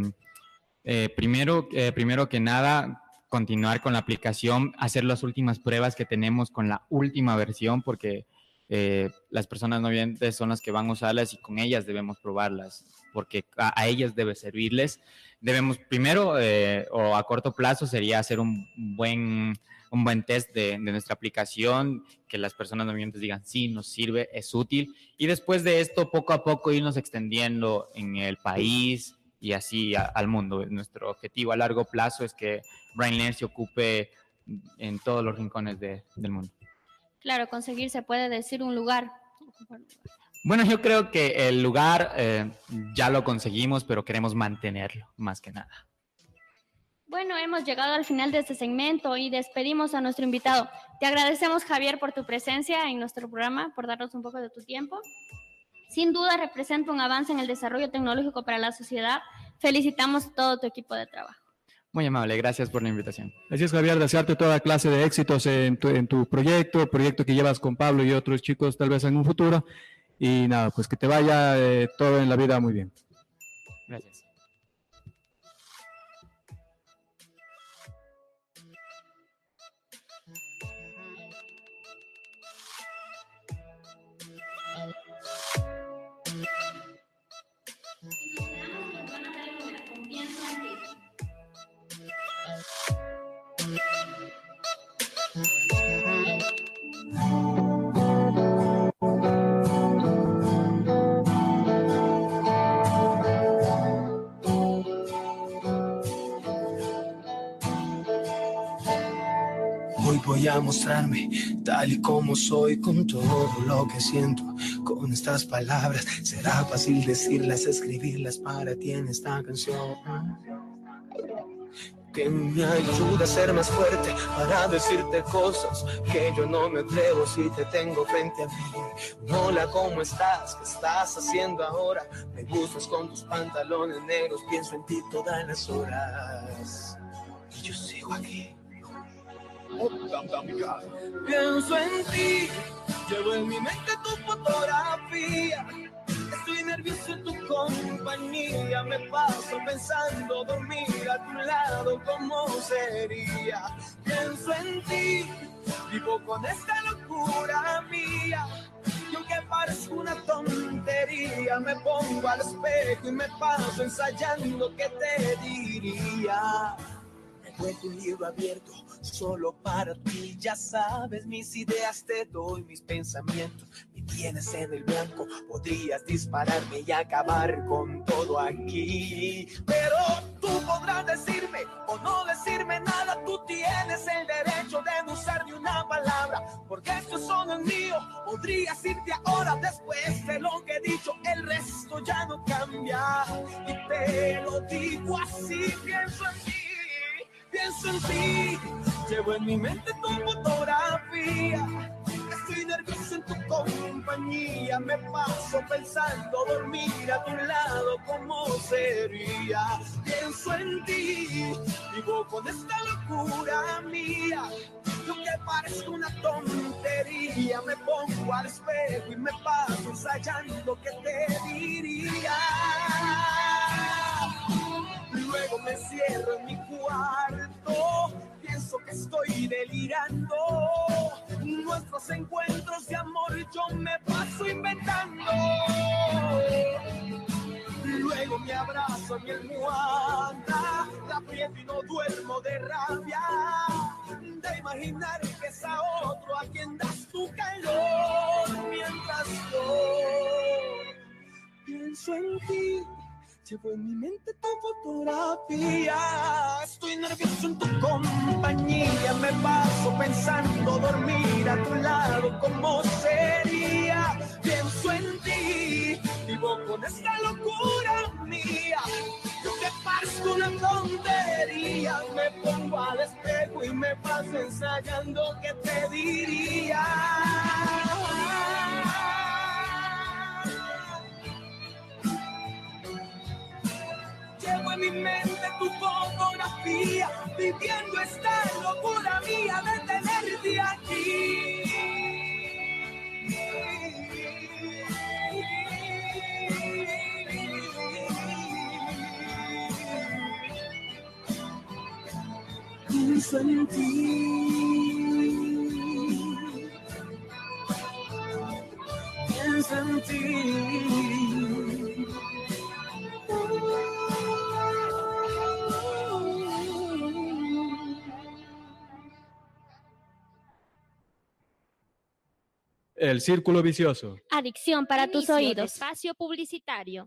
[SPEAKER 11] eh, primero, eh, primero que nada, continuar con la aplicación, hacer las últimas pruebas que tenemos con la última versión, porque eh, las personas no videntes son las que van a usarlas y con ellas debemos probarlas, porque a, a ellas debe servirles. Debemos, primero, eh, o a corto plazo, sería hacer un buen... un buen test de, de nuestra aplicación, que las personas no videntes digan, sí, nos sirve, es útil. Y después de esto, poco a poco irnos extendiendo en el país y así a, al mundo. Nuestro objetivo a largo plazo es que Brainlearn se ocupe en todos los rincones de, del mundo.
[SPEAKER 12] Claro, conseguir se puede decir un lugar.
[SPEAKER 11] Bueno, yo creo que el lugar eh, ya lo conseguimos, pero queremos mantenerlo, más que nada.
[SPEAKER 12] Bueno, hemos llegado al final de este segmento y despedimos a nuestro invitado. Te agradecemos, Javier, por tu presencia en nuestro programa, por darnos un poco de tu tiempo. Sin duda representa un avance en el desarrollo tecnológico para la sociedad. Felicitamos todo tu equipo de trabajo.
[SPEAKER 11] Muy amable, gracias por la invitación.
[SPEAKER 2] Gracias, Javier, desearte toda clase de éxitos en tu, en tu proyecto, el proyecto que llevas con Pablo y otros chicos tal vez en un futuro. Y nada, pues que te vaya eh, todo en la vida muy bien.
[SPEAKER 11] Gracias.
[SPEAKER 4] Hoy voy a mostrarme tal y como soy, con todo lo que siento, con estas palabras. Será fácil decirlas, escribirlas para ti en esta canción, que me ayuda a ser más fuerte para decirte cosas que yo no me atrevo si te tengo frente a mí. Hola, ¿cómo estás? ¿Qué estás haciendo ahora? Me gustas con tus pantalones negros, pienso en ti todas las horas y yo sigo aquí. Pienso en ti, llevo en mi mente tu fotografía. Estoy nervioso en tu compañía.
[SPEAKER 14] compañía, me paso pensando dormir a tu lado, ¿cómo sería? Pienso en ti, vivo con esta locura mía, y aunque parezca una tontería, me pongo al espejo y me paso ensayando qué te diría. Me encuentro un libro abierto solo para ti, ya sabes, mis ideas te doy, mis pensamientos me tienes en el blanco, podrías dispararme y acabar con todo aquí, pero tú podrás decirme o no decirme nada, tú tienes el derecho de no usar ni una palabra, porque esto solo es mío, podrías irte ahora después de lo que he dicho, el resto ya no cambia, y te lo digo así, pienso en ti. Pienso en ti, llevo en mi mente tu fotografía, estoy nervioso en tu compañía, me paso pensando dormir a tu lado, ¿cómo sería? Pienso en ti, vivo con esta locura mía, y aunque parezca una tontería, me pongo al espejo y me paso ensayando qué te diría. Luego me cierro en mi cuarto, pienso que estoy delirando, nuestros encuentros de amor yo me paso inventando. Luego me abrazo en mi almohada, la aprieto y no duermo de rabia, de imaginar que es a otro a quien das tu calor, mientras yo pienso en ti. Llevo en mi mente tu fotografía, estoy nervioso en tu compañía, me paso pensando dormir a tu lado, ¿cómo sería? Pienso en ti, vivo con esta locura mía, yo que parezco una tontería, me pongo al espejo y me paso ensayando qué te diría. Llevo en mi mente tu fotografía, viviendo esta locura mía de tenerte aquí. Pienso en ti, pienso en ti.
[SPEAKER 2] El círculo vicioso.
[SPEAKER 3] Adicción para tus
[SPEAKER 12] Inicio de
[SPEAKER 3] oídos.
[SPEAKER 12] Espacio publicitario.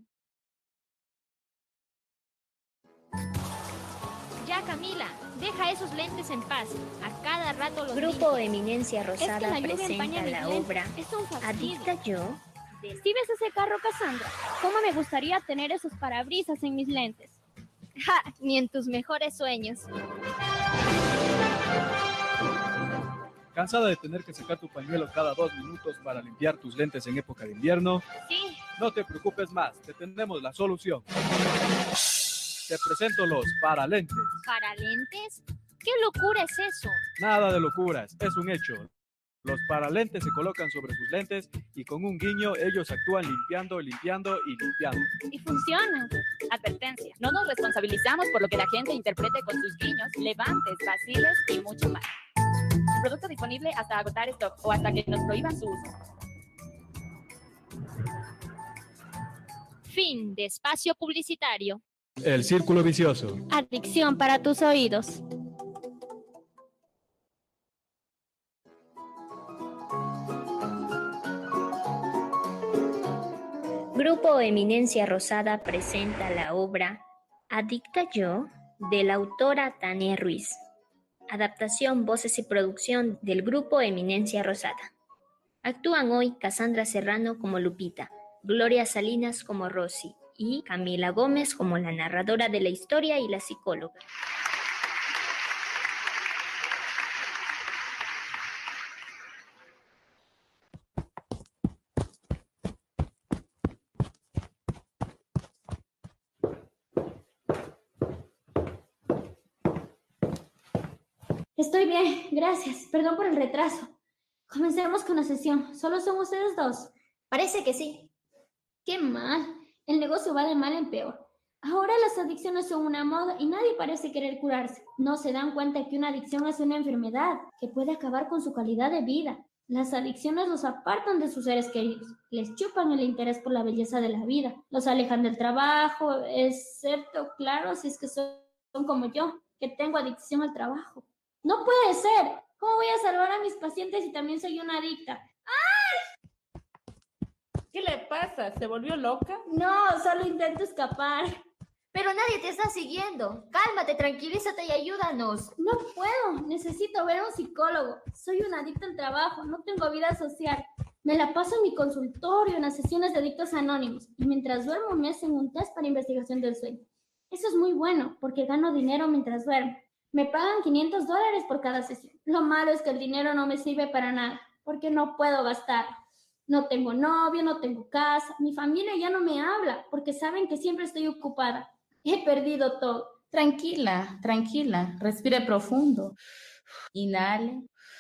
[SPEAKER 12] Ya, Camila, deja esos lentes en paz. A cada rato los
[SPEAKER 15] Grupo
[SPEAKER 12] limpias.
[SPEAKER 15] Eminencia Rosada
[SPEAKER 12] Es que la lluvia
[SPEAKER 15] presenta
[SPEAKER 12] empaña mis
[SPEAKER 15] la
[SPEAKER 12] lentes.
[SPEAKER 15] obra
[SPEAKER 12] Es un fastidio.
[SPEAKER 15] Adicta Yo.
[SPEAKER 12] ¿Sí ves ese carro, Cassandra? ¿Cómo me gustaría tener esos parabrisas en mis lentes?
[SPEAKER 3] Ja, ni en tus mejores sueños.
[SPEAKER 5] ¿Cansada de tener que sacar tu pañuelo cada dos minutos para limpiar tus lentes en época de invierno?
[SPEAKER 12] Sí.
[SPEAKER 5] No te preocupes más, te tenemos la solución. Te presento los paralentes.
[SPEAKER 3] ¿Paralentes? ¿Qué locura es eso?
[SPEAKER 5] Nada de locuras, es un hecho. Los paralentes se colocan sobre sus lentes y con un guiño ellos actúan limpiando, limpiando y limpiando.
[SPEAKER 3] Y funciona.
[SPEAKER 13] Advertencia, no nos responsabilizamos por lo que la gente interprete con sus guiños, levantes, vaciles y mucho más. Producto disponible hasta agotar stock o hasta que nos prohíban su uso.
[SPEAKER 3] Fin de espacio publicitario.
[SPEAKER 2] El círculo vicioso.
[SPEAKER 3] Adicción para tus oídos.
[SPEAKER 15] Grupo Eminencia Rosada presenta la obra Adicta Yo, de la autora Tania Ruiz. Adaptación, voces y producción del Grupo Eminencia Rosada. Actúan hoy Cassandra Serrano como Lupita, Gloria Salinas como Rosy y Camila Gómez como la narradora de la historia y la psicóloga.
[SPEAKER 16] Estoy bien, gracias. Perdón por el retraso. Comencemos con la sesión. ¿Solo son ustedes dos?
[SPEAKER 15] Parece que sí.
[SPEAKER 16] Qué mal. El negocio va de mal en peor. Ahora las adicciones son una moda y nadie parece querer curarse. No se dan cuenta que una adicción es una enfermedad que puede acabar con su calidad de vida. Las adicciones los apartan de sus seres queridos, les chupan el interés por la belleza de la vida, los alejan del trabajo, excepto, claro, si es que son, son como yo, que tengo adicción al trabajo. ¡No puede ser! ¿Cómo voy a salvar a mis pacientes si también soy una adicta? ¡Ay!
[SPEAKER 17] ¿Qué le pasa? ¿Se volvió loca?
[SPEAKER 16] No, solo intento escapar.
[SPEAKER 15] Pero nadie te está siguiendo. Cálmate, tranquilízate y ayúdanos.
[SPEAKER 16] No puedo. Necesito ver a un psicólogo. Soy una adicta al trabajo. No tengo vida social. Me la paso en mi consultorio, en las sesiones de adictos anónimos. Y mientras duermo me hacen un test para investigación del sueño. Eso es muy bueno, porque gano dinero mientras duermo. Me pagan quinientos dólares por cada sesión. Lo malo es que el dinero no me sirve para nada, porque no puedo gastar. No tengo novio, no tengo casa. Mi familia ya no me habla, porque saben que siempre estoy ocupada. He perdido todo.
[SPEAKER 17] Tranquila, tranquila. Respire profundo. Inhale,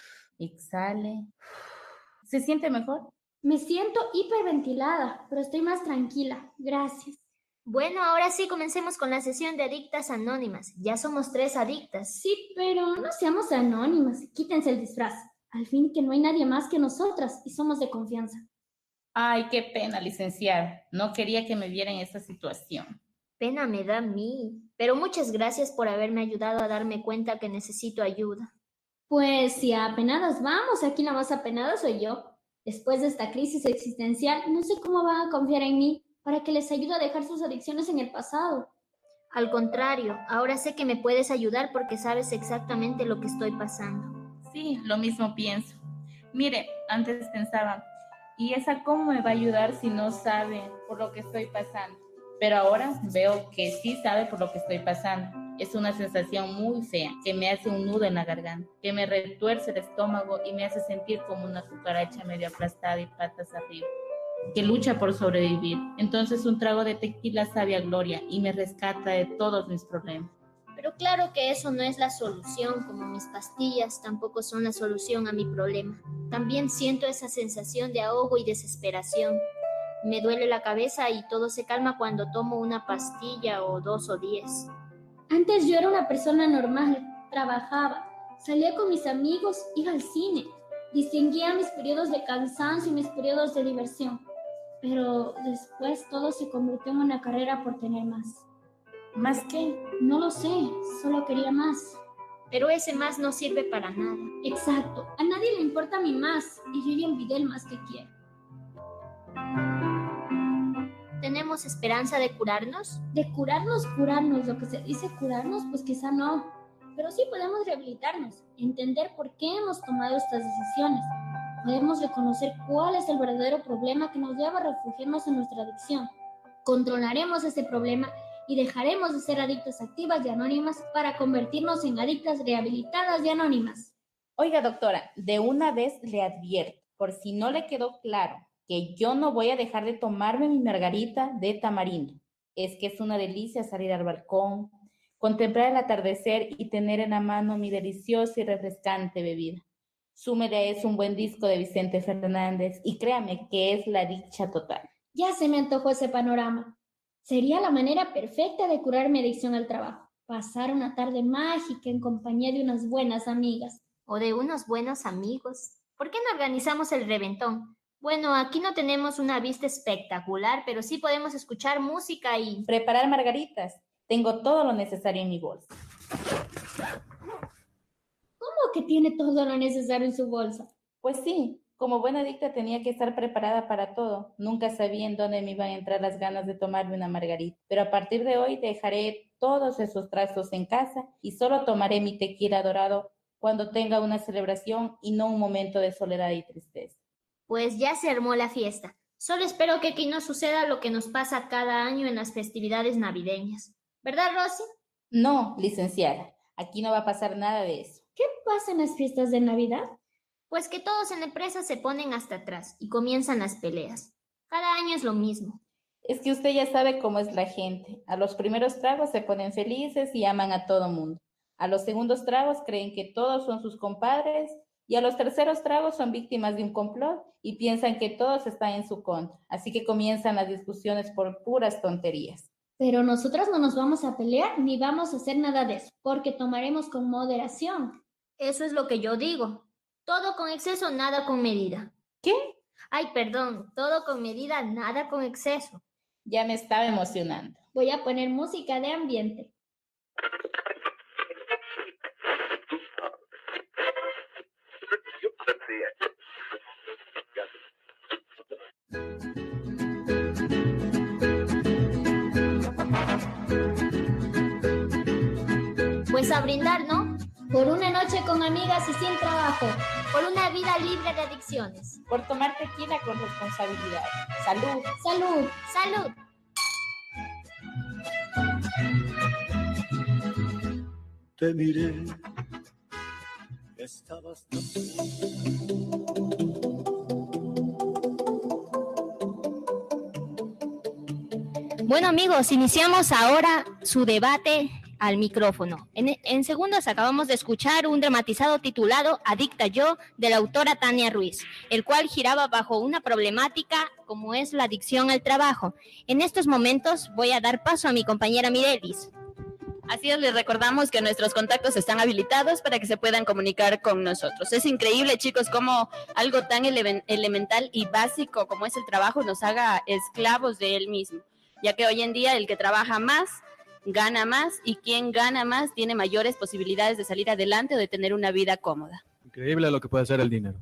[SPEAKER 17] exhale. ¿Se siente mejor?
[SPEAKER 16] Me siento hiperventilada, pero estoy más tranquila. Gracias.
[SPEAKER 15] Bueno, ahora sí comencemos con la sesión de adictas anónimas. Ya somos tres adictas.
[SPEAKER 16] Sí, pero no seamos anónimas. Quítense el disfraz. Al fin que no hay nadie más que nosotras y somos de confianza.
[SPEAKER 17] Ay, qué pena, licenciada. No quería que me viera en esta situación.
[SPEAKER 15] Pena me da a mí, pero muchas gracias por haberme ayudado a darme cuenta que necesito ayuda.
[SPEAKER 16] Pues si a apenadas vamos, aquí la más apenada soy yo. Después de esta crisis existencial, no sé cómo van a confiar en mí para que les ayude a dejar sus adicciones en el pasado.
[SPEAKER 15] Al contrario, ahora sé que me puedes ayudar porque sabes exactamente lo que estoy pasando.
[SPEAKER 17] Sí, lo mismo pienso. Mire, antes pensaba, ¿y esa cómo me va a ayudar si no sabe por lo que estoy pasando? Pero ahora veo que sí sabe por lo que estoy pasando. Es una sensación muy fea, que me hace un nudo en la garganta, que me retuerce el estómago y me hace sentir como una cucaracha medio aplastada y patas arriba, que lucha por sobrevivir. Entonces un trago de tequila sabe a gloria y me rescata de todos mis problemas.
[SPEAKER 15] Pero claro que eso no es la solución, como mis pastillas tampoco son la solución a mi problema. También siento esa sensación de ahogo y desesperación. Me duele la cabeza y todo se calma cuando tomo una pastilla o dos o diez.
[SPEAKER 16] Antes yo era una persona normal, trabajaba, salía con mis amigos, iba al cine, distinguía mis periodos de cansancio y mis periodos de diversión. Pero después todo se convirtió en una carrera por tener más.
[SPEAKER 17] ¿Más qué?
[SPEAKER 16] No lo sé, solo quería más.
[SPEAKER 15] Pero ese más no sirve para nada.
[SPEAKER 16] Exacto, a nadie le importa mi más y yo ya envidié el más que quiero.
[SPEAKER 15] ¿Tenemos esperanza de curarnos?
[SPEAKER 16] De curarnos, curarnos. Lo que se dice curarnos, pues quizá no. Pero sí podemos rehabilitarnos, entender por qué hemos tomado estas decisiones. Podemos reconocer cuál es el verdadero problema que nos lleva a refugiarnos en nuestra adicción. Controlaremos ese problema y dejaremos de ser adictas activas y anónimas para convertirnos en adictas rehabilitadas y anónimas.
[SPEAKER 17] Oiga, doctora, de una vez le advierto, por si no le quedó claro, que yo no voy a dejar de tomarme mi margarita de tamarindo. Es que es una delicia salir al balcón, contemplar el atardecer y tener en la mano mi deliciosa y refrescante bebida. Súmele a eso un buen disco de Vicente Fernández y créame que es la dicha total.
[SPEAKER 16] Ya se me antojó ese panorama. Sería la manera perfecta de curar mi adicción al trabajo. Pasar una tarde mágica en compañía de unas buenas amigas.
[SPEAKER 15] O de unos buenos amigos. ¿Por qué no organizamos el reventón? Bueno, aquí no tenemos una vista espectacular, pero sí podemos escuchar música y...
[SPEAKER 17] preparar margaritas. Tengo todo lo necesario en mi bolsa.
[SPEAKER 16] ¿Cómo que tiene todo lo necesario en su bolsa?
[SPEAKER 17] Pues sí, como buena adicta tenía que estar preparada para todo. Nunca sabía en dónde me iban a entrar las ganas de tomarme una margarita. Pero a partir de hoy dejaré todos esos trastos en casa y solo tomaré mi tequila dorado cuando tenga una celebración y no un momento de soledad y tristeza.
[SPEAKER 15] Pues ya se armó la fiesta. Solo espero que aquí no suceda lo que nos pasa cada año en las festividades navideñas. ¿Verdad, Rosy?
[SPEAKER 17] No, licenciada. Aquí no va a pasar nada de eso.
[SPEAKER 16] ¿Qué pasa en las fiestas de Navidad?
[SPEAKER 15] Pues que todos en la empresa se ponen hasta atrás y comienzan las peleas. Cada año es lo mismo.
[SPEAKER 17] Es que usted ya sabe cómo es la gente. A los primeros tragos se ponen felices y aman a todo mundo. A los segundos tragos creen que todos son sus compadres Y a los terceros tragos son víctimas de un complot y piensan que todos están en su contra. Así que comienzan las discusiones por puras tonterías.
[SPEAKER 16] Pero nosotras no nos vamos a pelear ni vamos a hacer nada de eso, porque tomaremos con moderación.
[SPEAKER 15] Eso es lo que yo digo. Todo con exceso, nada con medida.
[SPEAKER 17] ¿Qué?
[SPEAKER 15] Ay, perdón, todo con medida, nada con exceso.
[SPEAKER 17] Ya me estaba emocionando.
[SPEAKER 16] Voy a poner música de ambiente.
[SPEAKER 15] Pues a brindar, ¿no?
[SPEAKER 16] Por una noche con amigas y sin trabajo.
[SPEAKER 15] Por una vida libre de adicciones.
[SPEAKER 17] Por tomar tequila con responsabilidad. Salud.
[SPEAKER 16] Salud.
[SPEAKER 15] Salud.
[SPEAKER 4] Te miré. Estabas tan...
[SPEAKER 3] Bueno amigos, iniciamos ahora su debate al micrófono. En, en segundos acabamos de escuchar un dramatizado titulado Adicta Yo, de la autora Tania Ruiz, el cual giraba bajo una problemática como es la adicción al trabajo. En estos momentos voy a dar paso a mi compañera Mirelis.
[SPEAKER 18] Así es, les recordamos que nuestros contactos están habilitados para que se puedan comunicar con nosotros. Es increíble, chicos, cómo algo tan ele- elemental y básico como es el trabajo nos haga esclavos de él mismo, ya que hoy en día el que trabaja más gana más y quien gana más tiene mayores posibilidades de salir adelante o de tener una vida cómoda.
[SPEAKER 2] Increíble lo que puede hacer el dinero.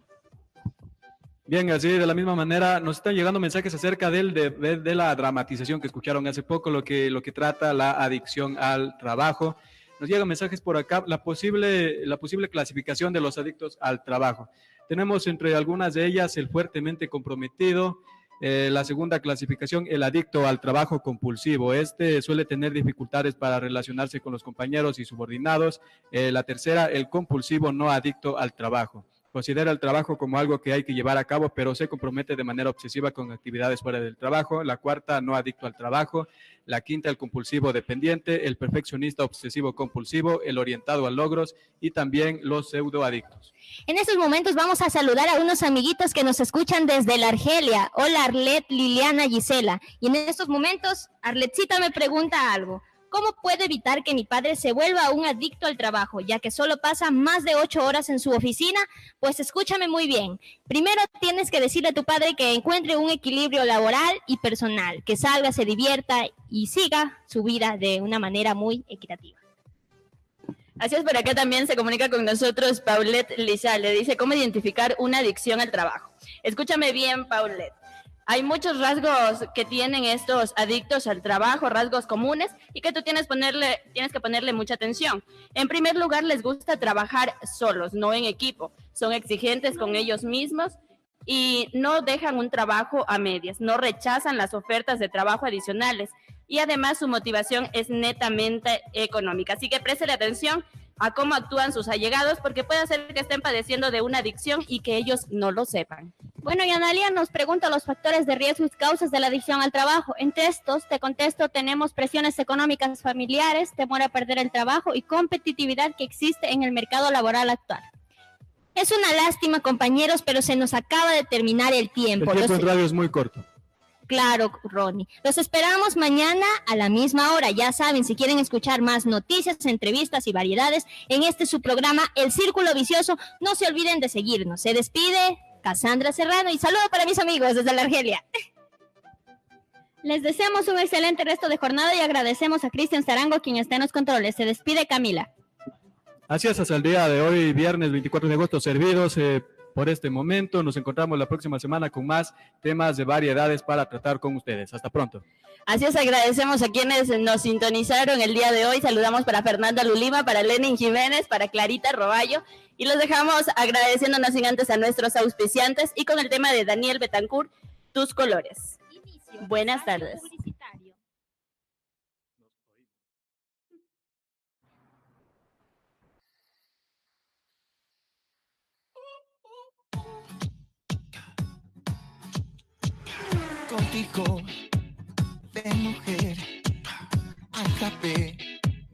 [SPEAKER 2] Bien, así de la misma manera nos están llegando mensajes acerca del, de, de, de la dramatización que escucharon hace poco, lo que, lo que trata la adicción al trabajo. Nos llegan mensajes por acá, la posible, la posible clasificación de los adictos al trabajo. Tenemos entre algunas de ellas el fuertemente comprometido. Eh, la segunda clasificación, el adicto al trabajo compulsivo. Este suele tener dificultades para relacionarse con los compañeros y subordinados. Eh, la tercera, el compulsivo no adicto al trabajo. Considera el trabajo como algo que hay que llevar a cabo, pero se compromete de manera obsesiva con actividades fuera del trabajo. La cuarta, no adicto al trabajo. La quinta, el compulsivo dependiente, el perfeccionista obsesivo compulsivo, el orientado a logros y también los pseudoadictos.
[SPEAKER 3] En estos momentos vamos a saludar a unos amiguitos que nos escuchan desde la Argelia. Hola Arlet, Liliana, Gisela. Y en estos momentos, Arletcita me pregunta algo. ¿Cómo puedo evitar que mi padre se vuelva un adicto al trabajo, ya que solo pasa más de ocho horas en su oficina? Pues escúchame muy bien. Primero tienes que decirle a tu padre que encuentre un equilibrio laboral y personal, que salga, se divierta y siga su vida de una manera muy equitativa.
[SPEAKER 18] Así es, por acá también se comunica con nosotros Paulette Lizal. Le dice, ¿cómo identificar una adicción al trabajo? Escúchame bien, Paulette. Hay muchos rasgos que tienen estos adictos al trabajo, rasgos comunes, y que tú tienes, ponerle, tienes que ponerle mucha atención. En primer lugar, les gusta trabajar solos, no en equipo. Son exigentes con ellos mismos y no dejan un trabajo a medias, no rechazan las ofertas de trabajo adicionales. Y además su motivación es netamente económica. Así que préstele atención a cómo actúan sus allegados, porque puede ser que estén padeciendo de una adicción y que ellos no lo sepan.
[SPEAKER 3] Bueno, y Analia nos pregunta los factores de riesgo y causas de la adicción al trabajo. Entre estos, te contesto, tenemos presiones económicas familiares, temor a perder el trabajo y competitividad que existe en el mercado laboral actual. Es una lástima, compañeros, pero se nos acaba de terminar el tiempo.
[SPEAKER 2] El tiempo
[SPEAKER 3] Los...
[SPEAKER 2] en radio es muy corto.
[SPEAKER 3] Claro, Ronnie. Los esperamos mañana a la misma hora. Ya saben, si quieren escuchar más noticias, entrevistas y variedades en este su programa, El Círculo Vicioso, no se olviden de seguirnos. Se despide Cassandra Serrano y saludo para mis amigos desde la Argelia. Les deseamos un excelente resto de jornada y agradecemos a Cristian Zarango, quien está en los controles. Se despide Camila.
[SPEAKER 2] Así es, hasta el día de hoy, viernes veinticuatro de agosto, servidos eh, por este momento. Nos encontramos la próxima semana con más temas de variedades para tratar con ustedes. Hasta pronto.
[SPEAKER 18] Así es, agradecemos a quienes nos sintonizaron el día de hoy. Saludamos para Fernanda Lulima, para Lenin Jiménez, para Clarita Roballo. Y los dejamos agradeciéndonos sin antes a nuestros auspiciantes y con el tema de Daniel Betancourt, Tus Colores. Inicio. Buenas tardes.
[SPEAKER 19] Contigo de mujer al café.